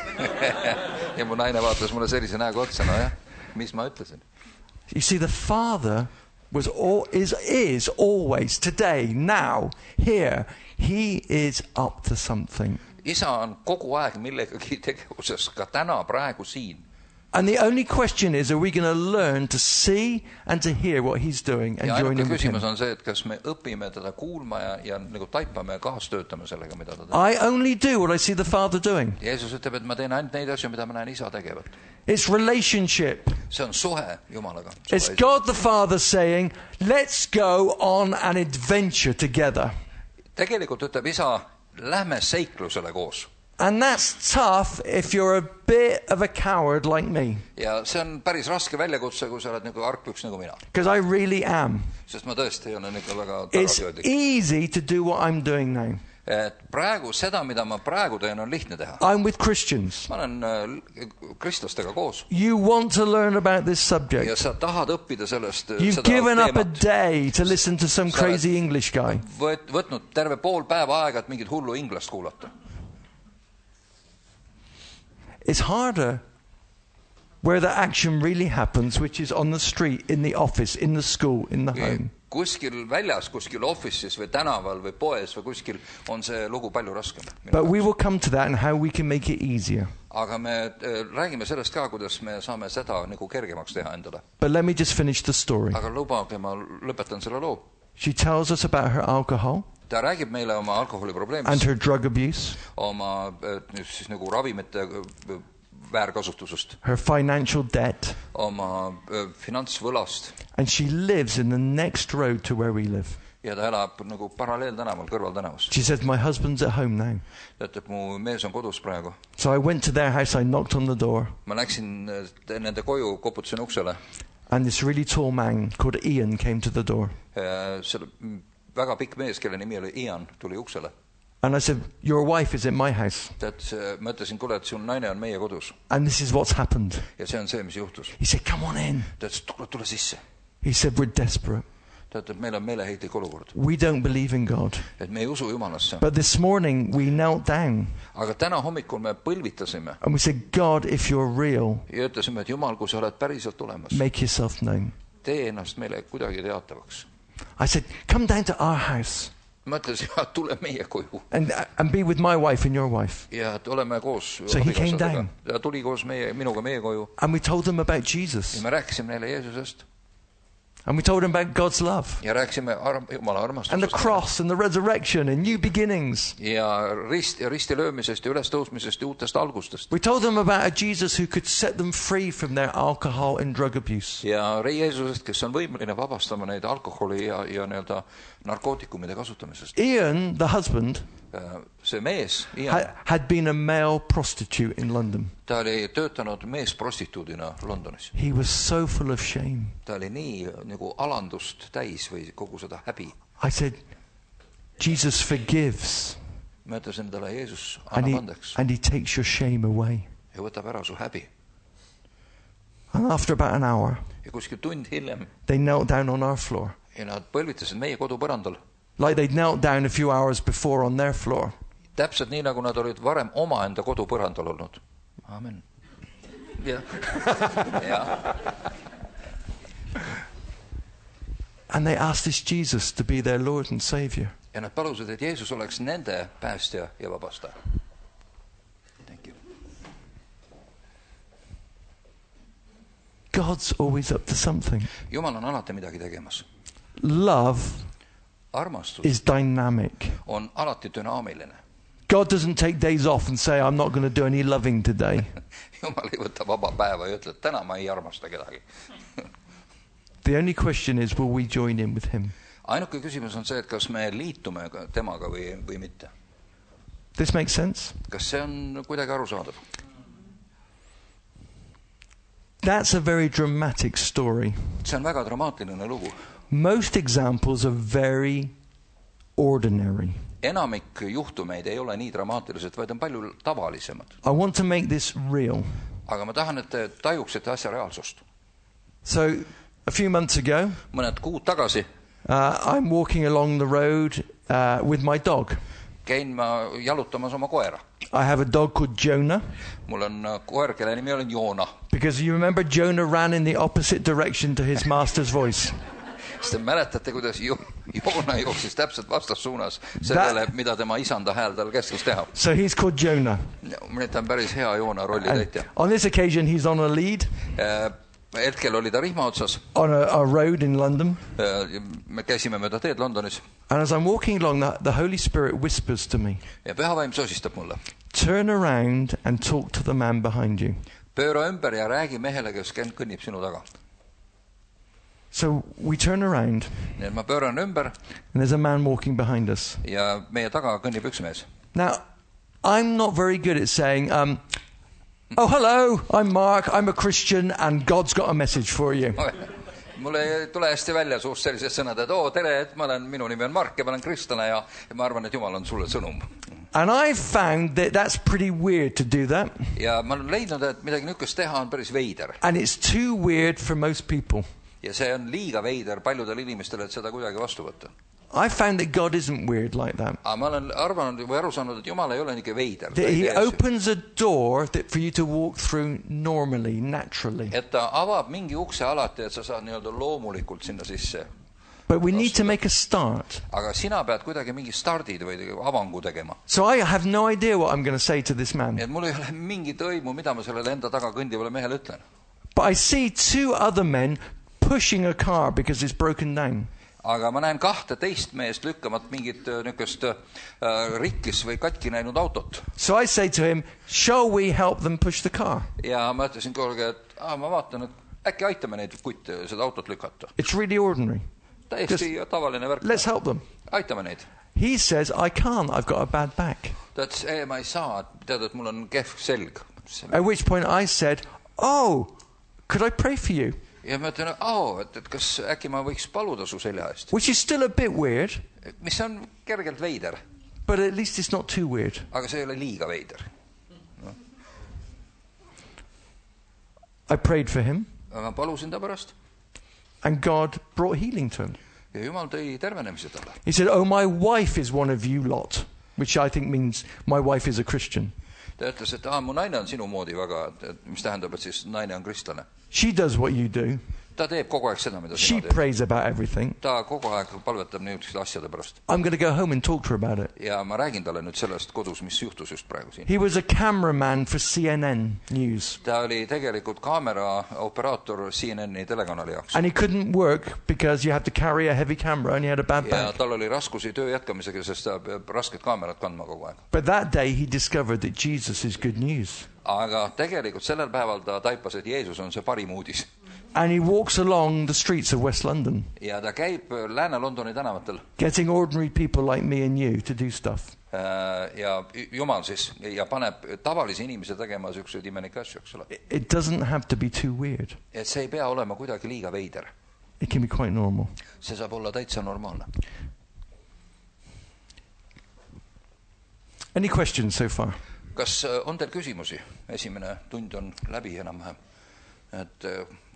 Ja mu naine vaatas mulle sellise näoga otsa, no jah, mis ma ütlesin? You see, the father... was all, is, is always, today, now, here, he is up to something. Isa on kogu aeg millegagi tegevuses, ka täna, praegu siin. And the only question is, are we going to learn to see and to hear what he's doing and ja join in with him? Küsimus on see, et kas me õpime teda kuulma ja, ja nagu taipame ja kaastöötame sellega, mida ta teeb. I only do what I see the Father doing. Jeesus ütleb, et ma teen ainult neid asju, mida ma näen isa tegevat. It's relationship. See on suhe Jumalaga. Suhe it's God the Father saying, let's go on an adventure together. Tegelikult ütleb isa, lähme seiklusele koos. And that's tough if you're a bit of a coward like me. Ja see on päris raske väljakutse, kui sa oled nagu argpüks nagu mina. Because I really am. Sest ma tõesti olen ikka väga tagasihoidlik. It's easy to do what I'm doing now. Et praegu seda, mida ma praegu teen, on lihtne teha. I'm with Christians. Ma olen äh, kristlastega koos. You want to learn about this subject. Ja sa tahad õppida sellest You've seda given teemat. up a day to listen to some crazy English guy. Võt, võtnud terve pool päeva aega, et mingit hullu inglast kuulata. It's harder where the action really happens, which is on the street, in the office, in the school, in the home. Kuskil väljas, kuskil office'is või tänaval või poes või kuskil on see lugu palju raskem. But we will come to that and how we can make it easier. Aga me äh, räägime sellest ka, kuidas me saame seda nagu kergemaks teha endale. But let me just finish the story. Aga lubage, ma lõpetan selle loo. She tells us about her alcohol. Ta räägib meile oma alkoholiprobleemist. And her drug abuse. Oma siis nagu ravimite väärkasutusest. Her financial debt. Oma finantsvõlast. And she lives in the next road to where we live. Ja ta elab nagu paralleeltänaval, kõrvaltänavas. She says, my husband's at home now. Ta ütleb, mu mees on kodus praegu. So I went to their house, I knocked on the door. Ma läksin nende koju, koputasin uksele. And this really tall man called Ian came to the door. Selle väga pikk mees, kelle nimi oli Ian, tuli uksele. And I said, your wife is in my house. Tead, ma ütlesin, kuule, et sun naine on meie kodus. And this is what's happened. Ja see on see, mis juhtus. He said, come on in. Ta ütles, tule, tule sisse. He said, we're desperate. Teate, meil on meeleheitlik olukord. We don't believe in God. Et me ei usu Jumalasse. But this morning we knelt down. Aga täna hommikul me põlvitasime. And we said, God, if you're real, ja ütlesime, et Jumal, kui sa oled päriselt olemas, make yourself known. tee ennast meile kuidagi teatavaks. I said, come down to our house. Ma ütlesin, ja tule meie koju. And, and be with my wife and your wife. Ja oleme koos. So he came down. Ja tuli koos meie, minuga meie koju. And we told them about Jesus. Ja me rääkisime neile Jeesusest. And we told them about God's love. Ja rääkisime arm, Jumala armastusest. And the cross and the resurrection and new beginnings. Ja rist, ja risti löömisest ja ülestõusmisest ja uutest algustest. We told them about a Jesus who could set them free from their alcohol and drug abuse. Ja Jeesusest, kes on võimeline vabastama neid alkoholi ja, ja nii-öelda narkootikumide kasutamisest. Ian, the husband, see mees, Ian, had, had been a male prostitute in London. Ta oli töötanud meesprostituudina Londonis. He was so full of shame. Ta oli nii nagu alandust täis või kogu seda häbi. I said, Jesus forgives. Ma ütlesin talle, Jeesus And annab he, andeks and he takes your shame away. ja võtab ära su häbi. And after about an hour, Ja kuskil tund hiljem they knelt down on our floor. ja nad põlvitasid meie kodupõrandal. Like they'd knelt down a few hours before on their floor. Täpselt nii, nagu nad olid varem omaenda kodupõrandal olnud. Amen. Ja. Ja. And they asked this Jesus to be their Lord and Savior. Ja nad palusid, et Jeesus oleks nende päästja ja vabastaja. Thank you. God's always up to something. Jumal on alati midagi tegemas. Love Armastus is dynamic. on alati dünaamiline. God doesn't take days off and say, I'm not going to do any loving today. Jumal ei võta vaba päeva ja ütle, et täna ma ei armasta kedagi. The only question is, will we join in with him? Ainuke küsimus on see, et kas me liitume temaga või, või mitte. This makes sense? Kas see on kuidagi arusaadav? That's a very dramatic story. See on väga dramaatiline lugu. Most examples are very ordinary. Enamik juhtumeid ei ole nii dramaatilised, vaid on palju tavalisemad. I want to make this real. Aga ma tahan, et te tajuksite asja reaalsust. So, a few months ago, Mõned kuud tagasi uh, I'm walking along the road uh, with my dog. käin ma jalutamas oma koera. I have a dog called Jonah. Mul on koer, kelle nimi on Joona. Because you remember Jonah ran in the opposite direction to his master's voice. Sest te mäletate, kuidas jo- Joona jooksis täpselt vastassuunas sellele, That- mida tema isanda hääl tal käskis teha. So he's called Jonah. Ta on päris hea Joona rolli And täitja. on this occasion, he's on a lead Hetkel oli ta rihma otsas. on a, a road in London. Me käisime mööda teed Londonis. And as I'm walking along, the, the Holy Spirit whispers to me, Ja pühavaim sosistab mulle. turn around and talk to the man behind you. Pööra ümber ja räägi mehele, kes kõnnib sinu taga. So we turn around, Nii et ma pööran ümber and there's a man walking behind us. ja meie taga kõnnib üks mees. Now, I'm not very good at saying, um, oh, hello, I'm Mark, I'm a Christian, and God's got a message for you. Mulle ei tule hästi välja suust sellised sõnad, et oo, tere, et ma olen, minu nimi on Mark ja ma olen kristlane ja, ja ma arvan, et Jumal on sulle sõnum. And I've found that that's pretty weird to do that. Ja ma olen leidnud, et midagi niisugust teha on päris veider. And it's too weird for most people. Ja see on liiga veider paljudel inimestel, et seda kuidagi vastu võtta. I found that God isn't weird like that. Aga ma olen arvanud või aru saanud, et Jumal ei ole niisugune veider. That he opens a door that for you to walk through normally, naturally. Et ta avab mingi ukse alati, et sa saad nii-öelda loomulikult sinna sisse. But we need to make a start. Aga sina pead kuidagi mingi stardid või avangu tegema. So I have no idea what I'm going to say to this man. Et mul ei ole mingit õimu, mida ma sellele enda taga kõndivale mehele ütlen. But I see two other men pushing a car because it's broken down. Aga ma näen kahte teist meest lükkamat mingit niisugust äh, rikkis või katki näinud autot. So I say to him, shall we help them push the car? Ja ma ütlesin kuulge, et ah, ma vaatan, et äkki aitame neid kutte seda autot lükata. It's really ordinary. Täiesti tavaline värk. Let's help them. Aitame neid. He says, I can't, I've got a bad back. Ta ütles, ei, ma ei saa, tead, et mul on kehv selg. At which point I said, oh, could I pray for you? Ja ma ütlen, oh, et, et kas äkki ma võiks paluda su selja eest. Which is still a bit weird. Mis on kergelt veider. But at least it's not too weird. Aga see ei ole liiga veider. No. I prayed for him. Ma palusin ta pärast. And God brought healing to him. ja Jumal tõi tervenemise talle. He said, oh, my wife is one of you lot, which I think means my wife is a Christian. Ta ütles, et ah, mu naine on sinu moodi väga, et, mis tähendab, et siis naine on kristlane. She does what you do. Ta teeb kogu aeg seda, mida She sina teeb. prays about everything. Ta kogu aeg palvetab niisuguste asjade pärast. I'm going to go home and talk to her about it. Ja ma räägin talle nüüd sellest kodus, mis juhtus just praegu siin. He was a cameraman for C N N News. Ta oli tegelikult kaamera operaator C N N-i telekanali jaoks. And he couldn't work because you had to carry a heavy camera and he had a bad Ja back. tal oli raskusi töö jätkamisega, sest ta peab rasket kaamerat kandma kogu aeg. But that day he discovered that Jesus is good news. Aga tegelikult sellel päeval ta taipas, et Jeesus on see parim uudis. And he walks along the streets of West London, Ja ta käib Lääne-Londoni tänavatel. getting ordinary people like me and you to do stuff. Ja Jumal siis ja paneb tavalisi inimesi tegema niisuguseid imelikke asju, eks ole. It doesn't have to be too weird. Et see ei pea olema kuidagi liiga veider. It can be quite normal. See saab olla täitsa normaalne. Any questions so far? Kas on teil küsimusi? Esimene tund on läbi enam-vähem. Et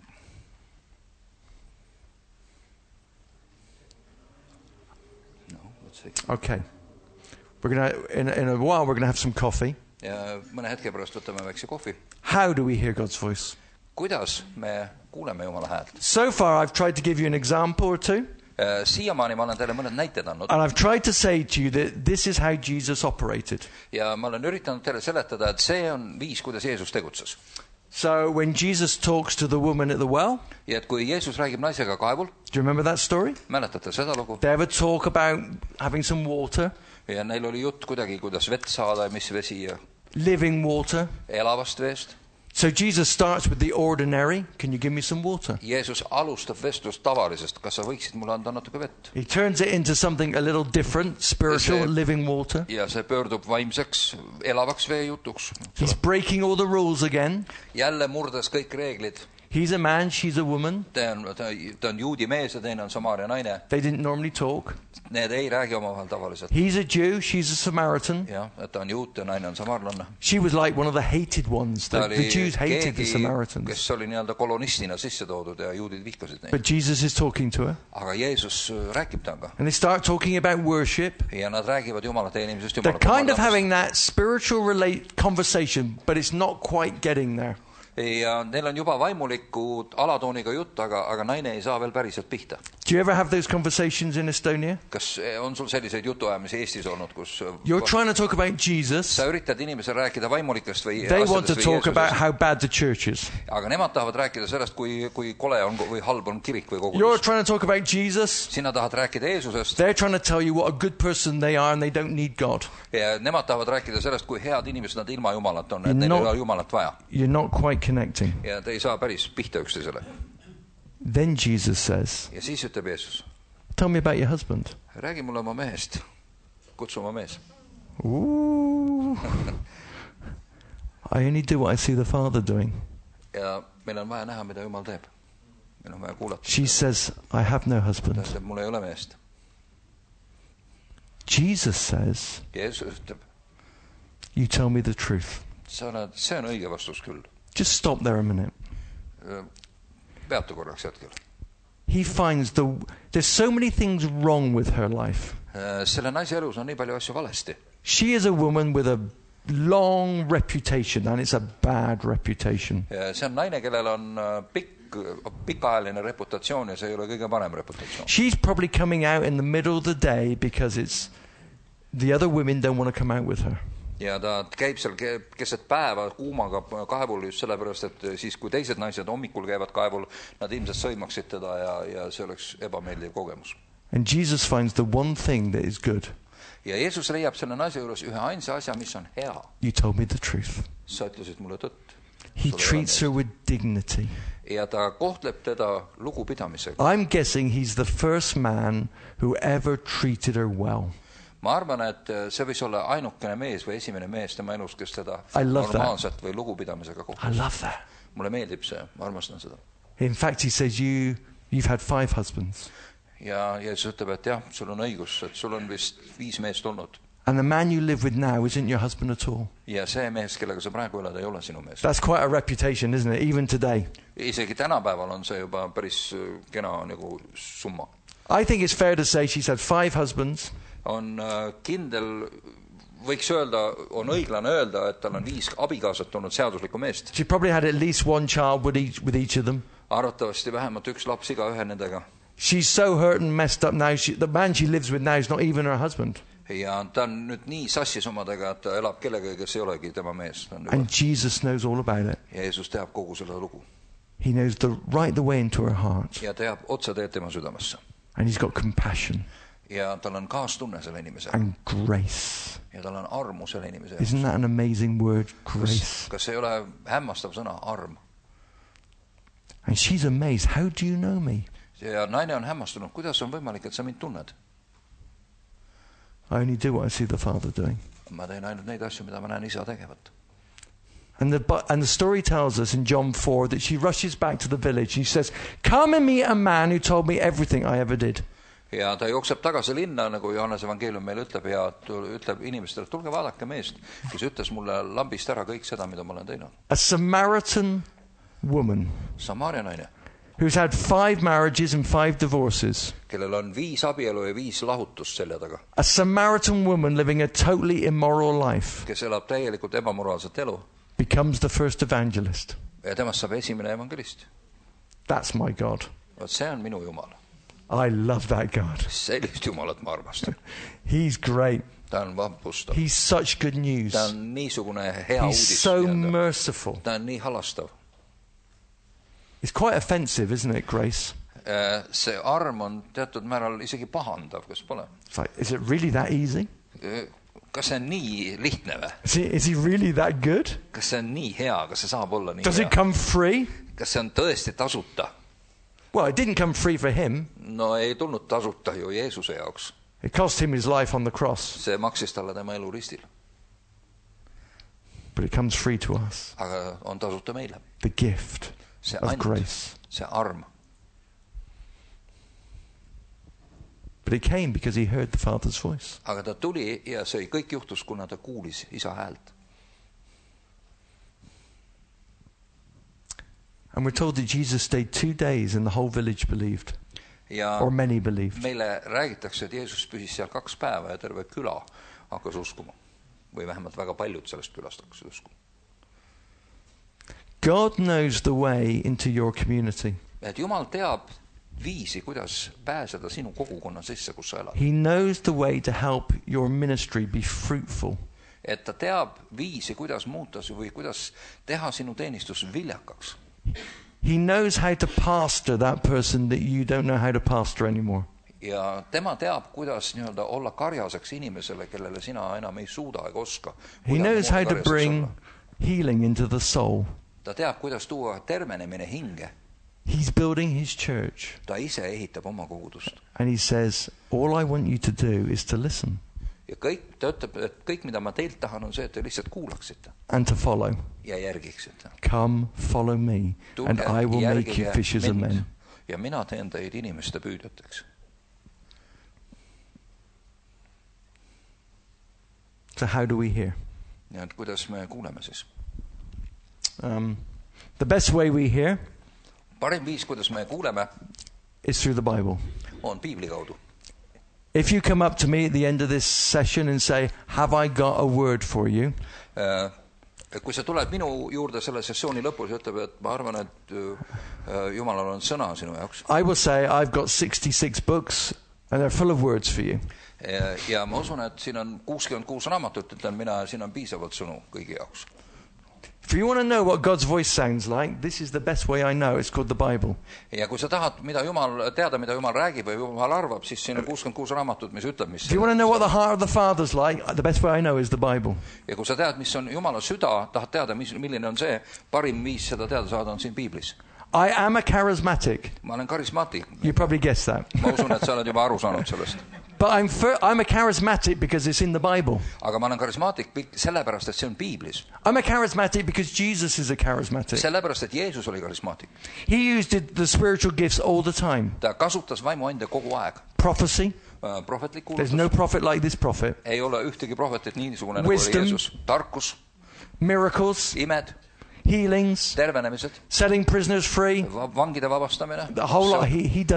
no, let's see. Okay. We're gonna in, in a while we're going to have some coffee. Ja mõne hetke pärast võtame väikse kohvi. How do we hear God's voice? Kuidas me kuuleme Jumala häält? So far I've tried to give you an example or two. Siiamaani ma olen teile mõned näited andnud. And I've tried to say to you that this is how Jesus operated. Ja ma olen üritanud teile seletada, et see on viis, kuidas Jeesus tegutses. So when Jesus talks to the woman at the well, Ja et kui Jeesus räägib naisega kaevul, do you remember that story? mäletate seda lugu? They ever talk about having some water, Ja neil oli jutt kuidagi, kuidas vett saada ja mis vesi ja living water. elavast veest. So Jesus starts with the ordinary. Can you give me some water? Jeesus alustab vestlust tavalisest. Kas sa võiksid mulle anda natuke vett? He turns it into something a little different, spiritual, See- living water. Ja see pöördub vaimseks, elavaks veejutuks. He's breaking all the rules again. Jälle murdes kõik reeglid. He's a man, she's a woman. Ta on, ta, ta on juudi mees ja teine on Samaaria naine. They didn't normally talk. Need ei räägi omavahel tavaliselt. He's a Jew, she's a Samaritan. Jah, et ta on juut ja naine on samaarlanne. She was like one of the hated ones. Ta The, oli the Jews hated the keegi, Samaritans. kes oli nii-öelda kolonistina sisse toodud ja juudid vihkasid neid. But Jesus is talking to her. Aga Jeesus räägib temaga. And they start talking about worship. Ja nad räägivad Jumala teenimisest. They're Jumala kind of kummardamisest. having that spiritual relate conversation, but it's not quite getting there. Ja neil on juba vaimulikud alatooniga jutt, aga, aga naine ei saa veel päriselt pihta. Do you ever have those conversations in Estonia? Kas on sul selliseid jutuajamisi Eestis olnud, kus You're trying to talk about Jesus. sa üritad inimesel rääkida vaimulikest või They want to asjadest või talk about Jeesusest, how bad the church is. aga nemad tahavad rääkida sellest, kui, kui kole on või halb on kirik või You're kogudus. trying to talk about Jesus. Sina tahad rääkida Jeesusest They're trying to tell you what a good person they are and they don't need God. ja nemad tahavad rääkida sellest, kui head inimesed nad ilma Jumalat on, et No. neil ei ole Jumalat vaja. You're not quite connecting. Ja te ei saa päris pihta üksteisele. Then Jesus says, Ja siis ütleb Jeesus, tell me about your husband. räägi mulle oma mehest, kutsu oma mees. Ooh. I only do what I see the Father doing. Ja meil on vaja näha, mida Jumal teeb. Meil on vaja kuulata. She says, I have no Ta husband. ütleb, mul ei ole meest. Jesus says, Jeesus ütleb, you tell me the truth. sa oled, see on õige vastus küll. Just stop there a minute. Peatu korraks hetkel. He finds the, there's so many things wrong with her life. Selle naise elus on nii palju asju valesti. She is a woman with a long reputation, and it's a bad reputation. See on naine, kellel on pikk, pikaajaline reputatsioon ja see ei ole kõige parem reputatsioon. She's probably coming out in the middle of the day because it's the other women don't want to come out with her. Ja ta käib seal keset päeva kuumaga kaevul just sellepärast, et siis kui teised naised hommikul käivad kaevul, nad ilmselt sõimaksid teda ja, ja see oleks ebameeldiv kogemus. And Jesus finds the one thing that is good. Ja Jeesus leiab selle naise juures ühe ainsa asja, mis on hea. You told me the truth. Sa ütlesid mulle tõtt. He treats her with dignity. Ja ta kohtleb teda lugupidamisega. I'm guessing he's the first man who ever treated her well. Ma arvan, et see võis olla ainukene mees või esimene mees tema elus, kes teda normaalselt või lugupidamisega I kohtles. love that. Mulle meeldib see, ma armastan seda. In fact, he says, you, you've had five husbands. Ja Jeesus ütleb, et jah, sul on õigus, et sul on vist viis meest olnud. And the man you live with now isn't your husband at all. Ja see mees, kellega sa praegu elad, ei ole sinu mees. That's quite a reputation, isn't it? Even today. Isegi tänapäeval on see juba päris kena nagu summa. I think it's fair to say she's had five husbands. On kindel, võiks öelda, on õiglane öelda, et tal on viis abikaasat olnud seaduslikku meest. She probably had at least one child with each, with each of them. Arvatavasti vähemalt üks laps iga ühe nendega. She's so hurt and messed up now. She, the man she lives with now is not even her husband. Ja ta on nüüd nii sassis omadega, et ta elab kellega, kes ei olegi tema mees. And Jesus knows all about it. Ja Jeesus teab kogu selle lugu. He knows the right the way into her heart. Ja teab otsa teed tema südamesse. And he's got compassion. Ja tal on kaastunne selle inimese. And grace. Ja tal on armu selle inimese. Isn't that an amazing word, grace? Kas, kas ei ole hämmastav sõna, arm? And she's amazed. How do you know me? Ja naine on hämmastunud. Kuidas on võimalik, et sa mind tunned? I only do what I see the Father doing. Ma teen ainult neid asju, mida ma näen isa tegevat. And the, and the story tells us in John four that she rushes back to the village. She says, come and meet a man who told me everything I ever did. Ja ta jookseb tagasi linna, nagu Johannes evangeelium meile ütleb, ja ütleb inimestele, et tulge vaadake meest, kes ütles mulle lambist ära kõik seda, mida ma olen teinud. A Samaritan woman. Samaria naine. Who's had five marriages and five divorces. Kellel on viis abielu ja viis lahutust selja taga. A Samaritan woman living a totally immoral life. Kes elab täielikult ebamoraalset elu. Becomes the first evangelist. Ja temast saab esimene evangelist. That's my God. Vaat see on minu Jumal. I love that God. Sellist Jumalat ma armastan. He's great. Ta on vapustav. He's such good news. Ta on niisugune hea uudis. He's so merciful. Ta on nii halastav. It's quite offensive, isn't it, grace? See arm on teatud määral isegi pahandav, kas pole? It's like, is it really that easy? Kas see on nii lihtne või? Is he, is he really that good? Kas see on nii hea? Kas see saab olla nii Does hea? Does it come free? Kas see on tõesti tasuta? Well, it didn't come free for him. No ei tulnud tasuta ju Jeesuse jaoks. It cost him his life on the cross. See maksis talle tema elu ristil. But it comes free to us. Aga on tasuta meile. The gift see of ant, grace. See arm. But it came because he heard the Father's voice. Aga ta tuli ja see kõik juhtus, kuna ta kuulis isa häält. And we're told that Jesus stayed two days and the whole village believed. Ja or many believed. Meile räägitakse, et Jeesus püsis seal kaks päeva ja terve küla hakkas uskuma. Või vähemalt väga paljud sellest külast hakkasid uskuma. God knows the way into your community. Et Jumal teab viisi, kuidas pääseda sinu kogukonna sisse, kus sa elad. He knows the way to help your ministry be fruitful. Et ta teab viisi, kuidas muuta või kuidas teha sinu teenistus viljakaks. He knows how to pastor that person that you don't know how to pastor anymore. Ja tema teab, kuidas nii-öelda olla karjaseks inimesele, kellele sina enam ei suuda ega oska. He knows how to bring healing into the soul. Ta teab, kuidas tuua tervenemine hinge. He's building his church. Ta ise ehitab oma kogudust. And he says, all I want you to do is to listen. Ja kõik, ta ütleb, et kõik, mida ma teilt tahan, on see, et te lihtsalt kuulaksite. And to follow. Ja järgiksite. Come, follow me, Tulge, and I will make you fishers of men. Ja mina teen teid inimeste püüdjateks. So how do we hear? Ja et kuidas me kuuleme siis? Um, the best way we hear parim viis, kuidas me kuuleme, is through the Bible. On piibli kaudu. If you come up to me at the end of this session and say, have I got a word for you? Uh, kui sa tuled minu juurde selle sessiooni lõpus ja ütleb, et ma arvan, et uh, Jumalal on sõna sinu jaoks. I will say, I've got sixty-six books and they're full of words for you. Ja, ja ma usun, et siin on kuuskümmend kuus raamatut, ütlen mina, siin on piisavalt sõnu kõigi jaoks. If you want to know what God's voice sounds like, this is the best way I know. It's called the Bible. Ja kui sa tahad mida Jumal, teada, mida Jumal räägib või Jumal arvab, siis siin on kuuskümmend kuus raamatut, mis ütleb, mis... If you want to know what the heart of the Father's like, the best way I know is the Bible. Ja kui sa tead, mis on Jumala süda, tahad teada, mis, milline on see, parim viis seda teada saada on siin piiblis. I am a charismatic. Ma olen karismaatik. You probably guessed that. Ma usun, et sa oled juba aru saanud sellest. But I'm, for, I'm a charismatic because it's in the Bible. Aga ma olen karismaatik sellepärast, et see on piiblis. I'm a charismatic because Jesus is a charismatic. Sellepärast, et Jeesus oli karismaatik. He used it, the spiritual gifts all the time. Ta kasutas vaimuande kogu aeg. Prophecy. Uh, prohvetlik kuulutus. There's no prophet like this prophet. Ei ole ühtegi prohvetit niisugune nagu oli Jeesus. Tarkus. Miracles. Imed. Healings. Tervenemised. Setting prisoners free. Vangide vabastamine. The whole lot. He, he does it.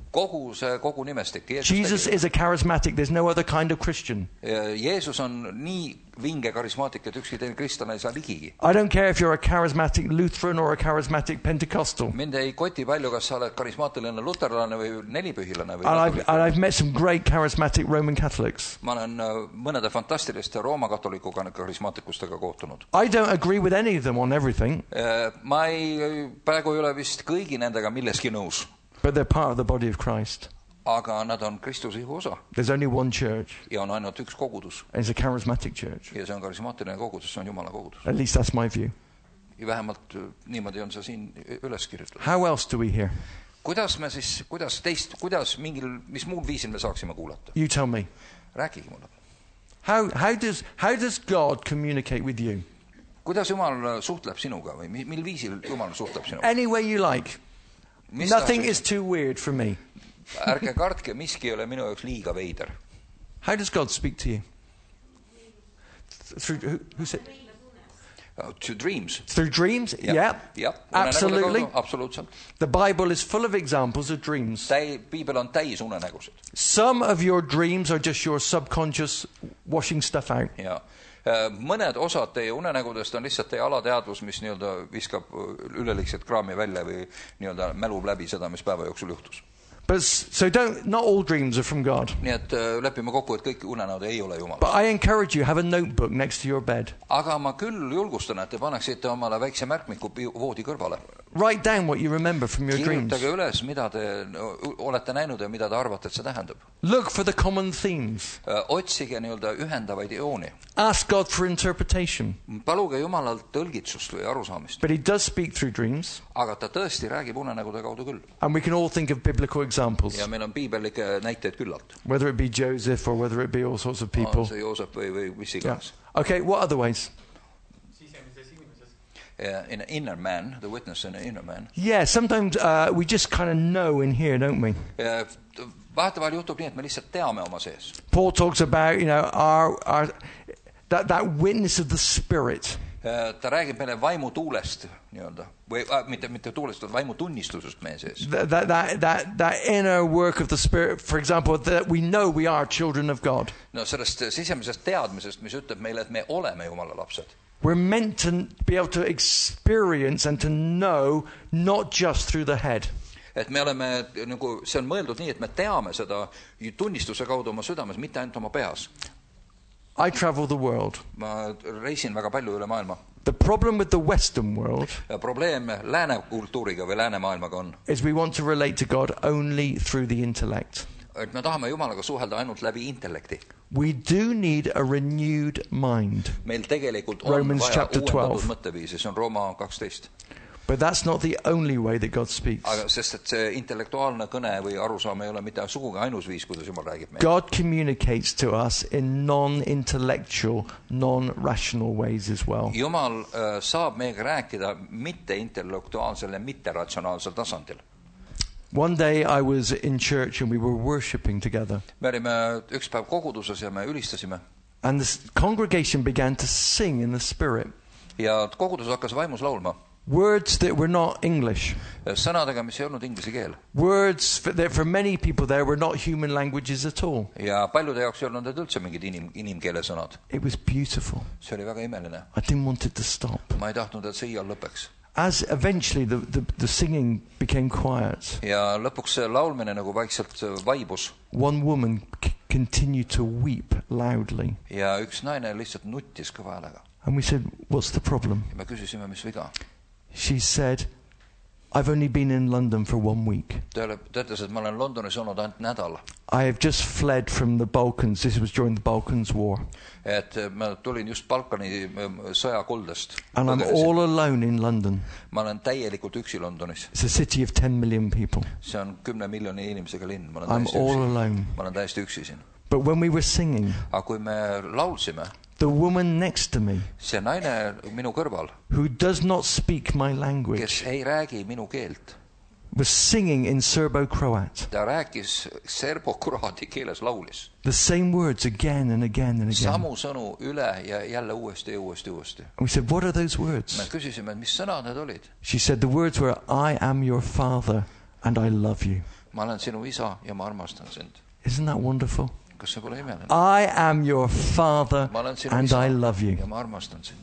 kogu see kogu nimestik. Jesus is a charismatic. There's no other kind of Christian. Jeesus on nii vinge karismaatik, et ükski teine kristlane ei saa ligigi. I don't care if you're a charismatic Lutheran or a charismatic Pentecostal. Mind ei koti palju, kas sa oled karismaatiline luterlane või nelipühilane või. And I've, and I've met some great charismatic Roman Catholics. Ma olen mõnede fantastiliste Rooma katoliku karismaatikustega kohtunud. I don't agree with any of them on everything. Ma ei, praegu ei ole vist kõigi nendega milleski nõus. But they're part of the body of Christ. Aga nad on Kristuse ihu osa. There's only one church. Ja on ainult üks kogudus. And it's a charismatic church. Ja see on karismaatiline kogudus, see on Jumala kogudus. At least that's my view. Ja vähemalt niimoodi on see siin üles kirjutatud. How else do we hear? Kuidas me siis, kuidas teist, kuidas mingil, mis muul viisil me saaksime kuulata? You tell me. Rääkige mulle. How, how, does, how does God communicate with you? Kuidas Jumal suhtleb sinuga või mil viisil Jumal suhtleb sinuga? Any way you like. Mis Nothing is too weird for me. Ärge kartke, miski ei ole minu jaoks liiga veider. How does God speak to you? Through who, who said? Uh, to dreams. Through dreams? Yeah. Yeah. yeah. Absolutely. Absolutely. The Bible is full of examples of dreams. Täi, Piibel on täis unenägusid. Some of your dreams are just your subconscious washing stuff out. Ja. Mõned osad teie unenägudest on lihtsalt teie alateadvus, mis nii-öelda viskab üleliigset kraami välja või nii-öelda mälub läbi seda, mis päeva jooksul juhtus. But so don't, not all dreams are from God. Nii et lepime kokku, et kõik unenäod ei ole Jumalast. But I encourage you, have a notebook next to your bed. Aga ma küll julgustan, et te paneksite omale väikse märkmiku voodi kõrvale. Write down what you remember from your dreams. Kirjutage üles, mida te olete näinud ja mida te arvate, et see tähendab. Look for the common themes. Otsige nii-öelda ühendavaid jooni. Ask God for interpretation. Paluge Jumalalt tõlgitsust või arusaamist. But he does speak through dreams. Aga ta tõesti räägib unenägude kaudu küll. And we can all think of biblical examples. Ja meil on piibelike näiteid küllalt. Whether it be Joseph or whether it be all sorts of people. On see Joosep või, või mis iganes. Yeah. Okay, what other ways? Yeah, in an inner man, the witness in an inner man. Yeah, sometimes uh, we just kind of know in here, don't we? Yeah, vahetevahel juhtub nii, et me lihtsalt teame oma sees. Paul talks about, you know, our, our that, that witness of the Spirit. Ta räägib meile vaimu tuulest, nii-öelda. Või äh, mitte, mitte tuulest, vaid vaimu tunnistusest meie sees. That, that, that, that inner work of the Spirit, for example, that we know we are children of God. No sellest sisemisest teadmisest, mis ütleb meile, et me oleme Jumala lapsed. We're meant to be able to experience and to know not just through the head. Et me oleme, nagu, see on mõeldud nii, et me teame seda tunnistuse kaudu oma südames, mitte ainult oma peas. I travel the world. Ma reisin väga palju üle maailma. The problem with the Western world ja probleem lääne kultuuriga või lääne maailmaga on, is we want to relate to God only through the intellect. Et me tahame Jumalaga suhelda ainult läbi intellekti. We do need a renewed mind. Meil tegelikult on Romans vaja uuendatud mõtteviisi, see on Rooma kaksteist. But that's not the only way that God speaks. Aga sest et see intellektuaalne kõne või arusaam ei ole mitte sugugi ainus viis, kuidas Jumal räägib meile. God communicates to us in non-intellectual, non-rational ways as well. Jumal uh, saab meiega rääkida mitte intellektuaalsel ja mitte ratsionaalsel tasandil. One day I was in church and we were worshiping together. Me olime üks päev koguduses ja me ülistasime. And the congregation began to sing in the spirit. Ja kogudus hakkas vaimus laulma. Words that were not English. Sõnadega, mis ei olnud inglise keel. Words for, that for many people there were not human languages at all. Ja paljude jaoks ei olnud need üldse mingid inim, inimkeele sõnad. It was beautiful. See oli väga imeline. I didn't want it to stop. Ma ei tahtnud, et see iial lõpeks. As eventually the, the, the singing became quiet. Ja lõpuks see laulmine nagu vaikselt vaibus. One woman c- continued to weep loudly. Ja üks naine lihtsalt nuttis kõva häälega. And we said, what's the problem? Ja me küsisime, mis viga. She said, I've only been in London for one week. Ta ütles, et ma olen Londonis olnud ainult nädal. I have just fled from the Balkans. This was during the Balkans War. Et ma tulin just Balkani sõjakuldest. And I'm all alone in London. Ma olen täielikult üksi Londonis. It's a city of ten million people. See on kümne miljoni inimesega linn. Ma olen I'm all üksi. alone. Ma olen täiesti üksi siin. But when we were singing, aga kui me laulsime, the woman next to me, see naine minu kõrval, who does not speak my language, kes ei räägi minu keelt, was singing in Serbo-Croat. Ta rääkis serbo-kroaadi keeles, laulis. The same words again and again and again. Samu sõnu üle ja jälle uuesti ja uuesti uuesti. And we said, what are those words? Me küsisime, mis sõnad need olid. She said, the words were, I am your father and I love you. ma olen sinu isa ja ma armastan sind. Isn't that wonderful? Kas see pole imeline? I am your father and I love you. Ja ma armastan sind.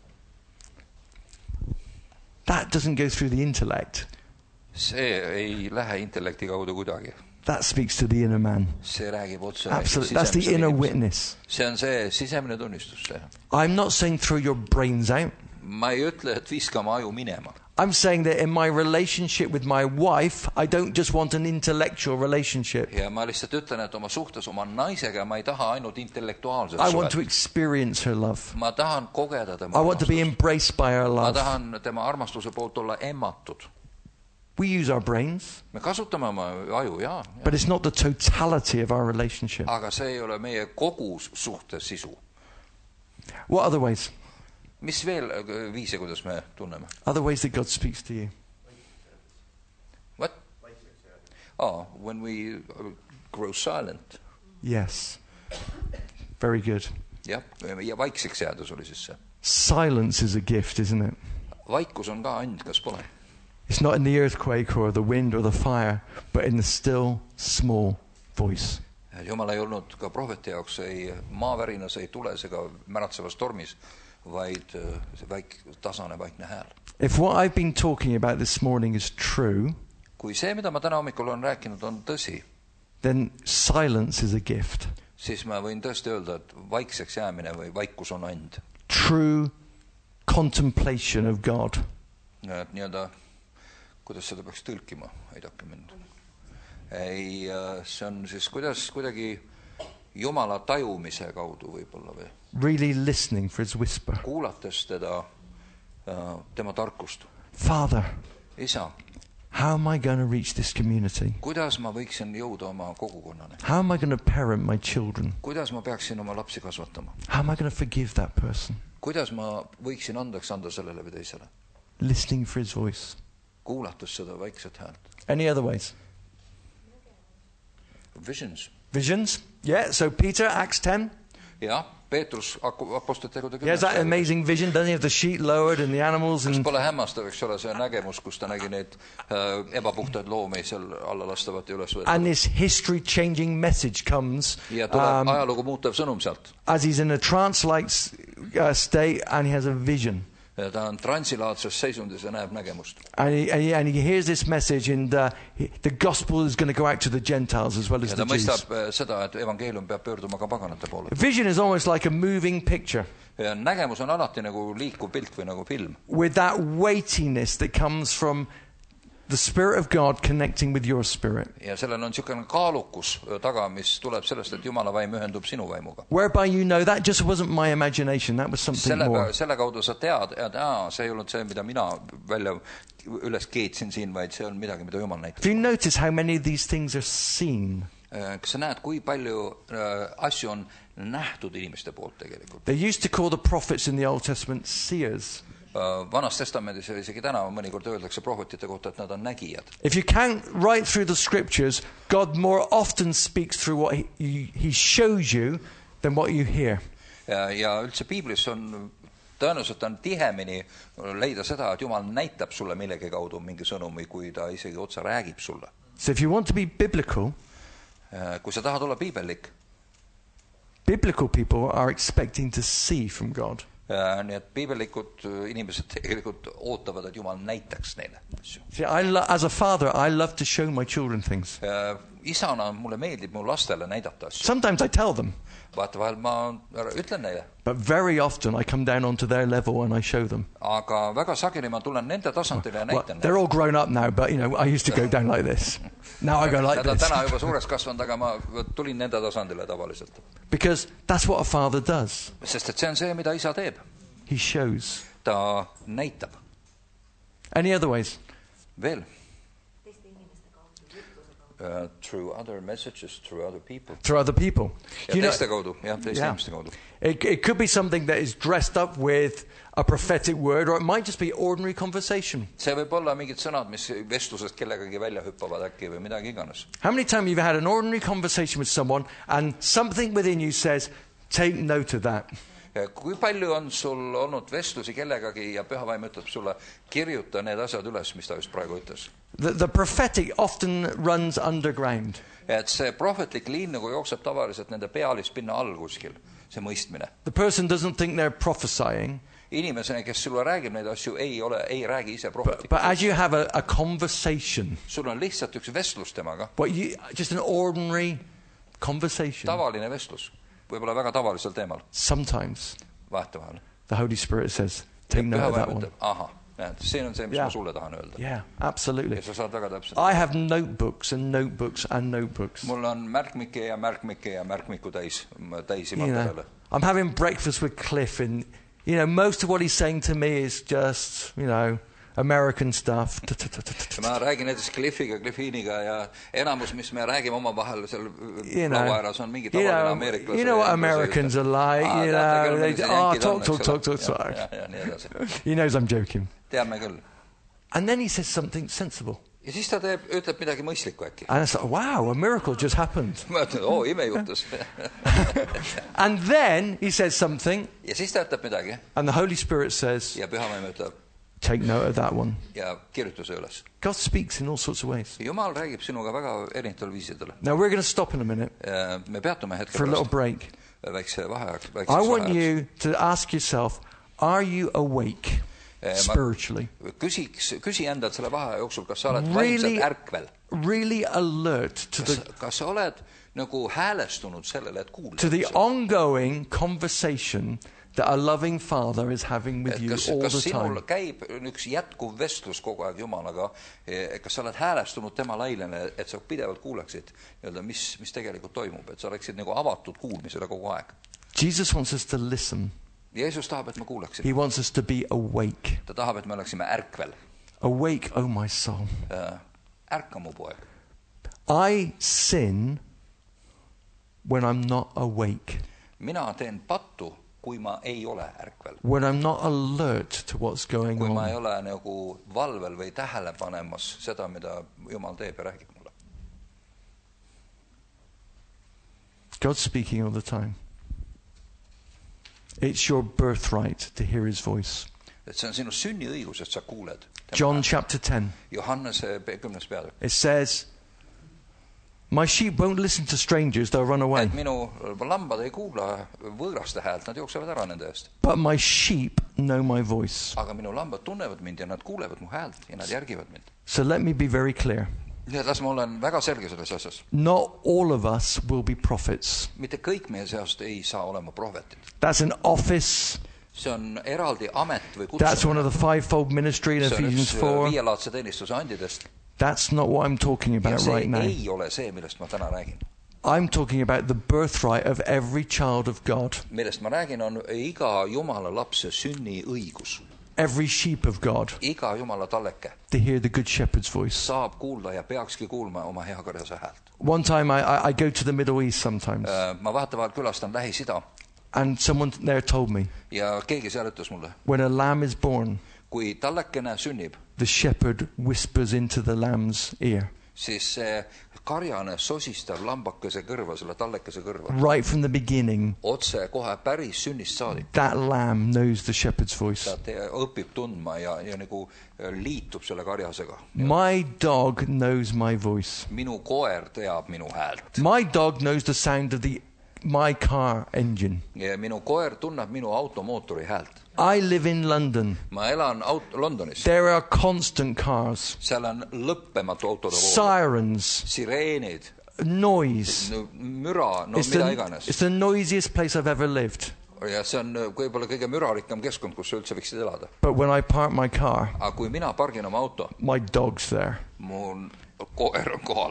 That doesn't go through the intellect. See ei lähe intellekti kaudu kuidagi. That speaks to the inner man. See räägib otse. Absolutely. That's the inner witness. See on see sisemine tunnistus. See. I'm not saying throw your brains out. Ma ei ütle, et viskama aju minema. I'm saying that in my relationship with my wife, I don't just want an intellectual relationship. Ja ma lihtsalt ütlen, et oma suhtes oma naisega ma ei taha ainult intellektuaalset I want to experience her love. Ma tahan kogeda tema I want to be embraced by her ma love. tahan tema armastuse poolt olla emmatud. We use our brains, Me kasutame oma aju, jaa. but it's not the totality of our relationship. Aga see ei ole meie kogu suhte sisu. What other ways? Mis veel viise, kuidas me tunneme? Other ways that God speaks to you. What? Oh, when we grow silent. Yes. Very good. Jah, ja vaikseks jäädes oli siis see. Silence is a gift, isn't it? Vaikus on ka and, kas pole? It's not in the earthquake or the wind or the fire, but in the still, small voice. Jumal ei olnud ka prohveti jaoks ei maavärinas, ei tules ega märatsevas tormis, vaid see väik, tasane vaikne hääl. If what I've been talking about this morning is true, kui see, mida ma täna hommikul olen rääkinud, on tõsi, then silence is a gift. Siis ma võin tõesti öelda, et vaikseks jäämine või vaikus on and. True contemplation of God. Nii-öelda, kuidas seda peaks tõlkima, aidake mind. Ei, see on siis kuidas kuidagi Jumala tajumise kaudu võib-olla või. Really listening for his whisper. Kuulates teda, tema tarkust. Father, Isa, how am I going to reach this community? kuidas ma võiksin jõuda oma kogukonnani? How am I going to parent my children? Kuidas ma peaksin oma lapsi kasvatama? How am I going to forgive that person? Kuidas ma võiksin andeks anda sellele või teisele? Listening for his voice. Kuulates seda väikset häält. Any other ways? Visions. Visions? Yeah, so Peter, Acts ten. Ja, Peetrus apostlite tegude He has that amazing vision, doesn't he, of the sheet lowered and the animals. Kas And pole hämmastav, eks ole, see nägemus, kus ta nägi neid äh, ebapuhtaid loomi seal alla lastavat ja üles võetud. and this history-changing message comes Ja tuleb um, ajalugu muutev sõnum sealt. as he's in a trance-like uh, state and he has a vision. Ja ta on transilaadses seisundis ja näeb nägemust. And he, and he, and he hears this message, and uh, he, the gospel is going to go out to the Gentiles as well as Ja the ta Jews. mõistab äh, seda, et evangeelium peab pöörduma ka paganate poole. Vision is almost like a moving picture Ja nägemus on alati nagu liikuv pilt või nagu film. with that weightiness that comes from the Spirit of God connecting with your spirit, Ja sellel on niisugune kaalukus taga, mis tuleb sellest, et Jumala vaim ühendub sinu vaimuga. whereby you know that just wasn't my imagination, that was something Selle, more. selle kaudu sa tead, et aa, see ei olnud see, mida mina välja üles keetsin siin, vaid see on midagi, mida Jumal näitab. If you notice how many of these things are seen, Kas sa näed, kui palju äh, asju on nähtud inimeste poolt tegelikult? they used to call the prophets in the Old Testament seers. Äh, Vanas testamendis ja isegi täna mõnikord öeldakse prohvetite kohta, et nad on nägijad. If you count right through the scriptures, God more often speaks through what he, he shows you than what you hear. Ja, ja üldse Piiblis on tõenäoliselt on tihemini leida seda, et Jumal näitab sulle millegi kaudu mingi sõnumi, kui ta isegi otsa räägib sulle. So if you want to be biblical, Äh, Kui sa tahad olla piibellik, biblical people are expecting to see from God. äh, nii et piibellikud inimesed tegelikult ootavad, et Jumal näitaks neile asju. See, I lo- as a father, I love to show my children things. Äh, Isana mulle meeldib mu lastele näidata asju. Sometimes I tell them, Vaata, vahel ma ütlen neile, but very often I come down onto their level and I show them. aga väga sageli ma tulen nende tasandile ja Well, näitan they're all grown up now, but you know, I used to go down like this. Now I go like Nad on this. täna juba suureks kasvanud, aga ma tulin nende tasandile tavaliselt. Because that's what a father does. Sest et see on see, mida isa teeb. He shows. Ta näitab. Any other ways? Veel. Uh, through other messages, through other people. Through other people. Ja You know, teiste kaudu, jah, teiste Yeah. inimeste kaudu. it, it could be something that is dressed up with a prophetic word, or it might just be ordinary conversation. See võib olla mingid sõnad, mis vestlusest kellegagi välja hüppavad äkki või midagi iganes. How many times you've had an ordinary conversation with someone and something within you says, take note of that. Kui palju on sul olnud vestlusi kellegagi ja pühavaim ütleb sulle, kirjuta need asjad üles, mis ta just praegu ütles. The, the prophetic often runs underground. Et see prohvetlik liin nagu jookseb tavaliselt nende pealispinna all kuskil, see mõistmine. The person doesn't think they're prophesying. Inimesena, kes sulle räägib neid asju, ei ole, ei räägi ise prohvetlikult. But as you have a, a conversation. Sul on lihtsalt üks vestlus temaga. What you, just an ordinary conversation. Tavaline vestlus. Võib-olla väga tavalisel teemal. Sometimes. Vahetevahel. The Holy Spirit says, take note of that one. Aha. Näed, see on see, mis yeah. ma sulle tahan öelda. Yeah, absolutely. Ja sa saad väga täpselt. I have notebooks and notebooks and notebooks. Mul on märkmikke ja märkmikke ja märkmiku täis, täisi materjale. I'm having breakfast with Cliff and, you know, most of what he's saying to me is just, you know, American stuff. Ma räägin näiteks Cliffiga, Cliffiniga ja enamus, mis me räägime omavahel seal you know, laua ääres on mingi you tavaline know, ameeriklase. You know what Americans are like, ah, you know, they, they, oh, talk, talk, talk, talk, talk. Ja, ja, nii edasi. He knows I'm joking. Teame küll. And then he says something sensible. Ja siis ta teeb, ütleb midagi mõistlikku äkki. And I thought, wow, a miracle just happened. Ma ütlen, oo, ime juhtus. And then he says something. Ja siis ta ütleb midagi. And the Holy Spirit says, ja Pühavaim ütleb, take note of that one. Ja kirjutuse üles. God speaks in all sorts of ways. Jumal räägib sinuga väga erinevatel viisidel. Now we're going to stop in a minute. Me peatume hetke for a little break. Väikse vaheajaks. I want you to ask yourself, are you awake spiritually? Küsiks, küsi endalt selle vaheaja jooksul, kas sa oled vaimselt ärkvel? Really alert to the, kas sa oled nagu häälestunud sellele, et kuulda? To the ongoing conversation that a loving Father is having with you kas, all kas the time. Kas sinul käib üks jätkuv vestlus kogu aeg Jumalaga? Kas sa oled häälestunud tema lailene, et sa pidevalt kuulaksid, mis, mis tegelikult toimub, et sa oleksid nagu avatud kuulmisele kogu aeg? Jesus wants us to listen. Jeesus tahab, et me kuulaksime. He wants us to be awake. Ta tahab, et me oleksime ärkvel. Awake, oh my soul. Ärka mu poeg. I sin when I'm not awake. Mina teen pattu, kui ma ei ole ärkvel. When I'm not alert to what's going kui on. Ma ei ole nagu valvel või tähele panemas seda, mida Jumal teeb ja räägib mulle. God's speaking all the time. It's your birthright to hear his voice. Et see on sinu sünniõigus, et sa kuuled. John chapter ten. Johannese kümnes peatükk. It says, my sheep won't listen to strangers, they'll run away. Et minu lambad ei kuula võõraste häält, nad jooksevad ära nende eest. But my sheep know my voice. Aga minu lambad tunnevad mind ja nad kuulevad mu häält ja nad järgivad mind. So let me be very clear. Ja las ma olen väga selge selles asjas. Not all of us will be prophets. Mitte kõik meie seast ei saa olema prohvetid. That's an office. See on eraldi amet või kutse. That's one of the fivefold ministry in Ephesians four. See on üks viielaadse teenistuse andidest. That's not what I'm talking about right now. Ja see ei ole see, millest ma täna räägin. I'm talking about the birthright of every child of God. Millest ma räägin on iga Jumala lapse sünniõigus. Every sheep of God. Iga Jumala talleke. To hear the good shepherd's voice. Saab kuulda ja peakski kuulma oma heakarjase häält. One time I, I, I go to the Middle East sometimes. Uh, ma vahetevahel külastan Lähis-Ida. And someone there told me. Ja keegi seal ütles mulle. When a lamb is born. Kui tallekene sünnib. The shepherd whispers into the lamb's ear. Siis see karjane sosistab lambakese kõrva, selle tallekese kõrva. Right from the beginning. Otse kohe päris sünnist saadik. That lamb knows the shepherd's voice. Ta te, õpib tundma ja, ja nagu liitub selle karjasega. My dog knows my voice. Minu koer teab minu häält. My dog knows the sound of the my car engine. Ja minu koer tunneb minu automootori häält. I live in London. Ma elan aut- Londonis. There are constant cars. Seal on lõppematu autode vool. Sirens. Sireenid. Noise. Müra, no it's mida the, iganes. It's the noisiest place I've ever lived. Ja see on võib-olla kõige mürarikkam keskkond, kus sa üldse võiksid elada. But when I park my car, aga kui mina pargin oma auto, my dog's there. Mu koer on kohal.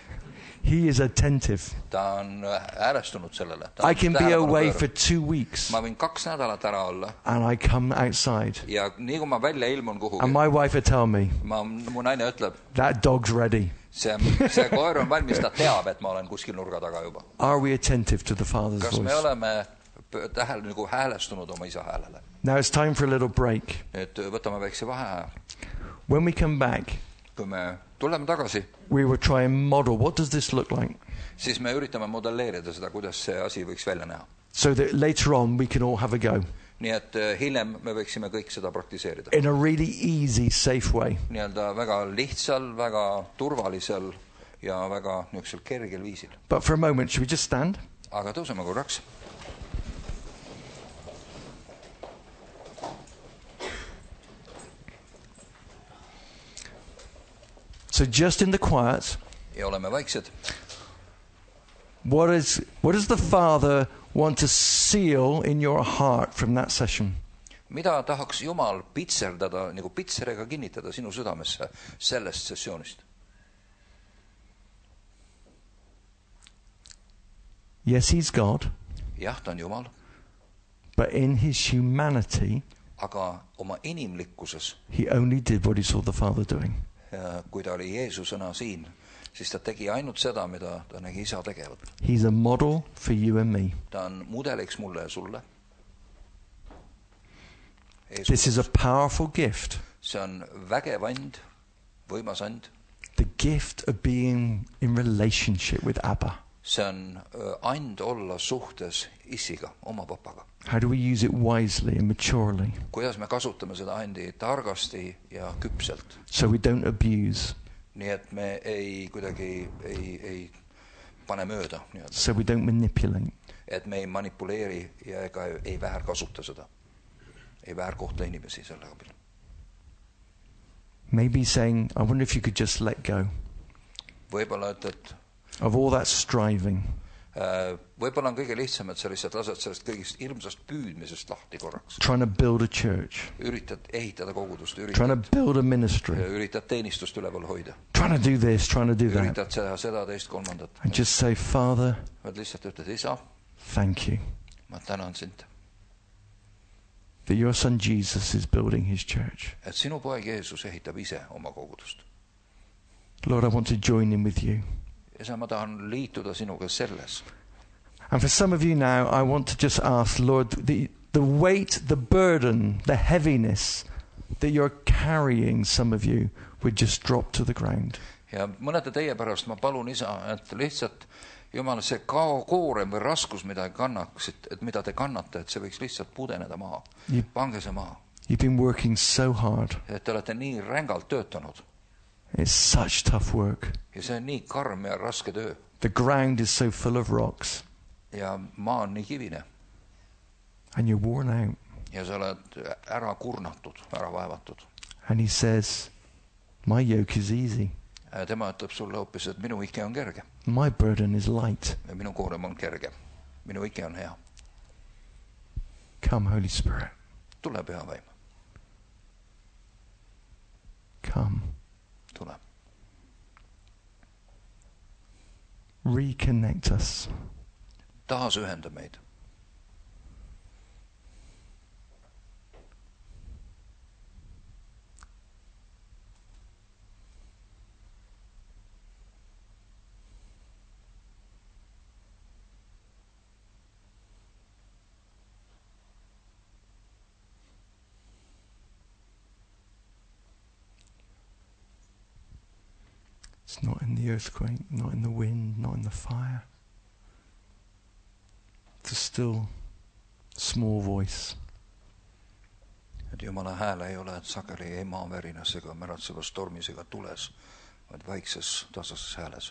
He is attentive. Ta on äärestunud sellele. I can be away for two weeks. Ma võin kaks nädalat ära olla. And I come outside. Ja nii kui ma välja ilmun kuhugi. And my wife would tell me. Ma, mu naine ütleb. That dog's ready. See, see koer on valmis, ta teab, et ma olen kuskil nurga taga juba. Are we attentive to the Father's Kas voice? Kas me oleme tähel, nagu häälestunud oma isa häälele? Now it's time for a little break. Et võtame väikse vaheaja. When we come back, kui me tuleme tagasi, we will try and model what does this look like. Siis me üritame modelleerida seda, kuidas see asi võiks välja näha. So that later on we can all have a go. nii et hiljem me võiksime kõik seda praktiseerida. In a really easy, safe way. Nii-öelda väga lihtsal, väga turvalisel ja väga niisugusel kergel viisil. But for a moment, should we just stand? Aga tõuseme korraks. So just in the quiet, ja oleme vaiksed. What is what does the Father want to seal in your heart from that session? Mida tahaks Jumal pitserdada, nagu pitseriga kinnitada sinu südamesse sellest sessioonist? Yes, he's God. Jah, ta on Jumal. But in his humanity, aga oma inimlikkuses, he only did what he saw the Father doing. Kui ta oli Jeesusena siin, siis ta tegi ainult seda, mida ta nägi isa tegevat. He's a model for you and me. Ta on mudeliks mulle ja sulle. Jeesus. This is a powerful gift. See on vägev and, võimas and. The gift of being in relationship with Abba. See on and olla suhtes isiga, oma papaga. How do we use it wisely and maturely? Kuidas me kasutame seda andi targasti ja küpselt? So we don't abuse. Nii et me ei kuidagi ei, ei pane mööda. So we don't manipulate. Et me ei manipuleeri ja ega ei väärkasuta seda. Ei väärkohta inimesi selle abil. Maybe saying, I wonder if you could just let go. Võib-olla, et, et of all that striving. Võib-olla on kõige lihtsam, et sa lihtsalt lased sellest kõigist hirmsast püüdmisest lahti korraks. Trying to build a church. Üritad ehitada kogudust, üritad, trying to build a ministry. Üritad teenistust üleval hoida. Trying to do this, trying to do that. Üritad seda, seda teist, kolmandat. And just say, Father, Võid lihtsalt ütled, isa, thank you. Ma tänan sind. That your son Jesus is building his church. Et sinu poeg Jeesus ehitab ise oma kogudust. Lord, I want to join in with you. Ja ma tahan liituda sinuga selles. And for some of you now, I want to just ask, Lord, the, the weight, the burden, the heaviness that you're carrying, some of you, would just drop to the ground. Ja mõnede teie pärast ma palun isa, et lihtsalt Jumal, see kao, koorem või raskus, mida kannaksid, et mida te kannate, et see võiks lihtsalt pudeneda maha. You, Pange see maha. You've been working so hard. Et te olete nii rängalt töötanud. It's such tough work. Ja see on nii karm ja raske töö. The ground is so full of rocks. Ja maa on nii kivine. And you're worn out. Ja sa oled ära kurnatud, ära vaevatud. And he says, my yoke is easy. Tema ütleb sulle hoopis, et minu ike on kerge. My burden is light. Ja minu koorem on kerge. Minu ike on hea. Come, Holy Spirit. Tule, Püha Vaim. Come. Tule. Reconnect us. Taas ühenda meid. It's not in the earthquake, not in the wind, not in the fire. It's a still, small voice. Et Jumala hääl ei ole sageli ei maavärinas ega märatsevas tormis ega tules, vaid vaikses, tasases hääles.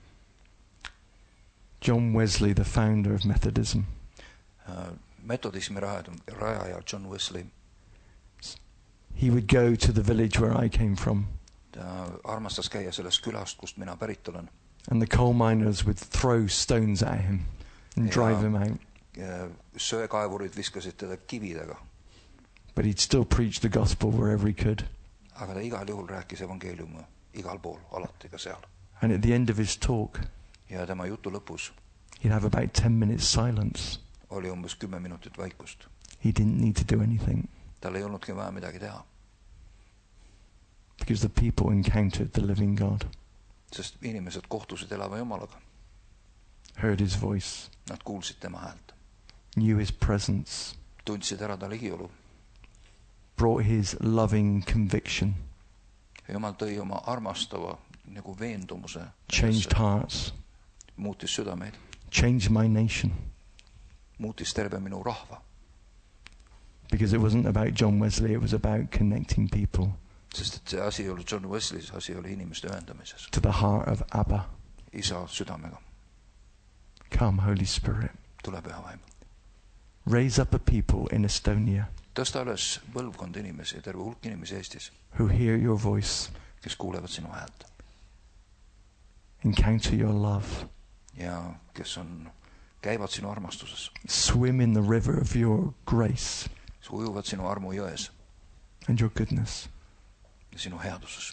John Wesley, the founder of Methodism. Uh, metodismi rajaja John Wesley. He would go to the village where I came from. Ta armastas käia sellest külast, kust mina pärit olen. And the coal miners would throw stones at him and ja, drive him out. Söekaevurid viskasid teda kividega. But he'd still preach the gospel wherever he could. Aga ta igal juhul rääkis evangeeliumi igal pool, alati ka seal. And at the end of his talk, ja tema jutu lõpus, he'd have about ten minutes silence. Oli umbes kümme minutit vaikust. He didn't need to do anything. Tal ei olnudki vaja midagi teha. Because the people encountered the living God. Sest inimesed kohtusid elava Jumalaga. Heard his voice. Nad kuulsid tema häält. Knew his presence. Tundsid ära ta ligiolu. Brought his loving conviction. Jumal tõi oma armastava nagu veendumuse. Changed hearts. Muutis südameid. Changed my nation. Muutis terve minu rahva. Because it wasn't about John Wesley, it was about connecting people sest et see asi ei olnud John Wesley's, asi oli inimeste ühendamises. to the heart of Abba. Isa südamega. Come, Holy Spirit. Tule Püha Vaim. Raise up a people in Estonia Tõsta üles põlvkond inimesi, terve hulk inimesi Eestis, who hear your voice, kes kuulevad sinu häält encounter your love, ja kes on, käivad sinu armastuses, swim in the river of your grace ujuvad sinu armu jões and your goodness. ja sinu headuses.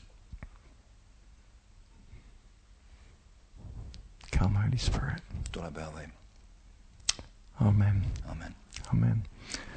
Come, Holy Spirit. Tule Püha Vaim. Amen. Amen. Amen.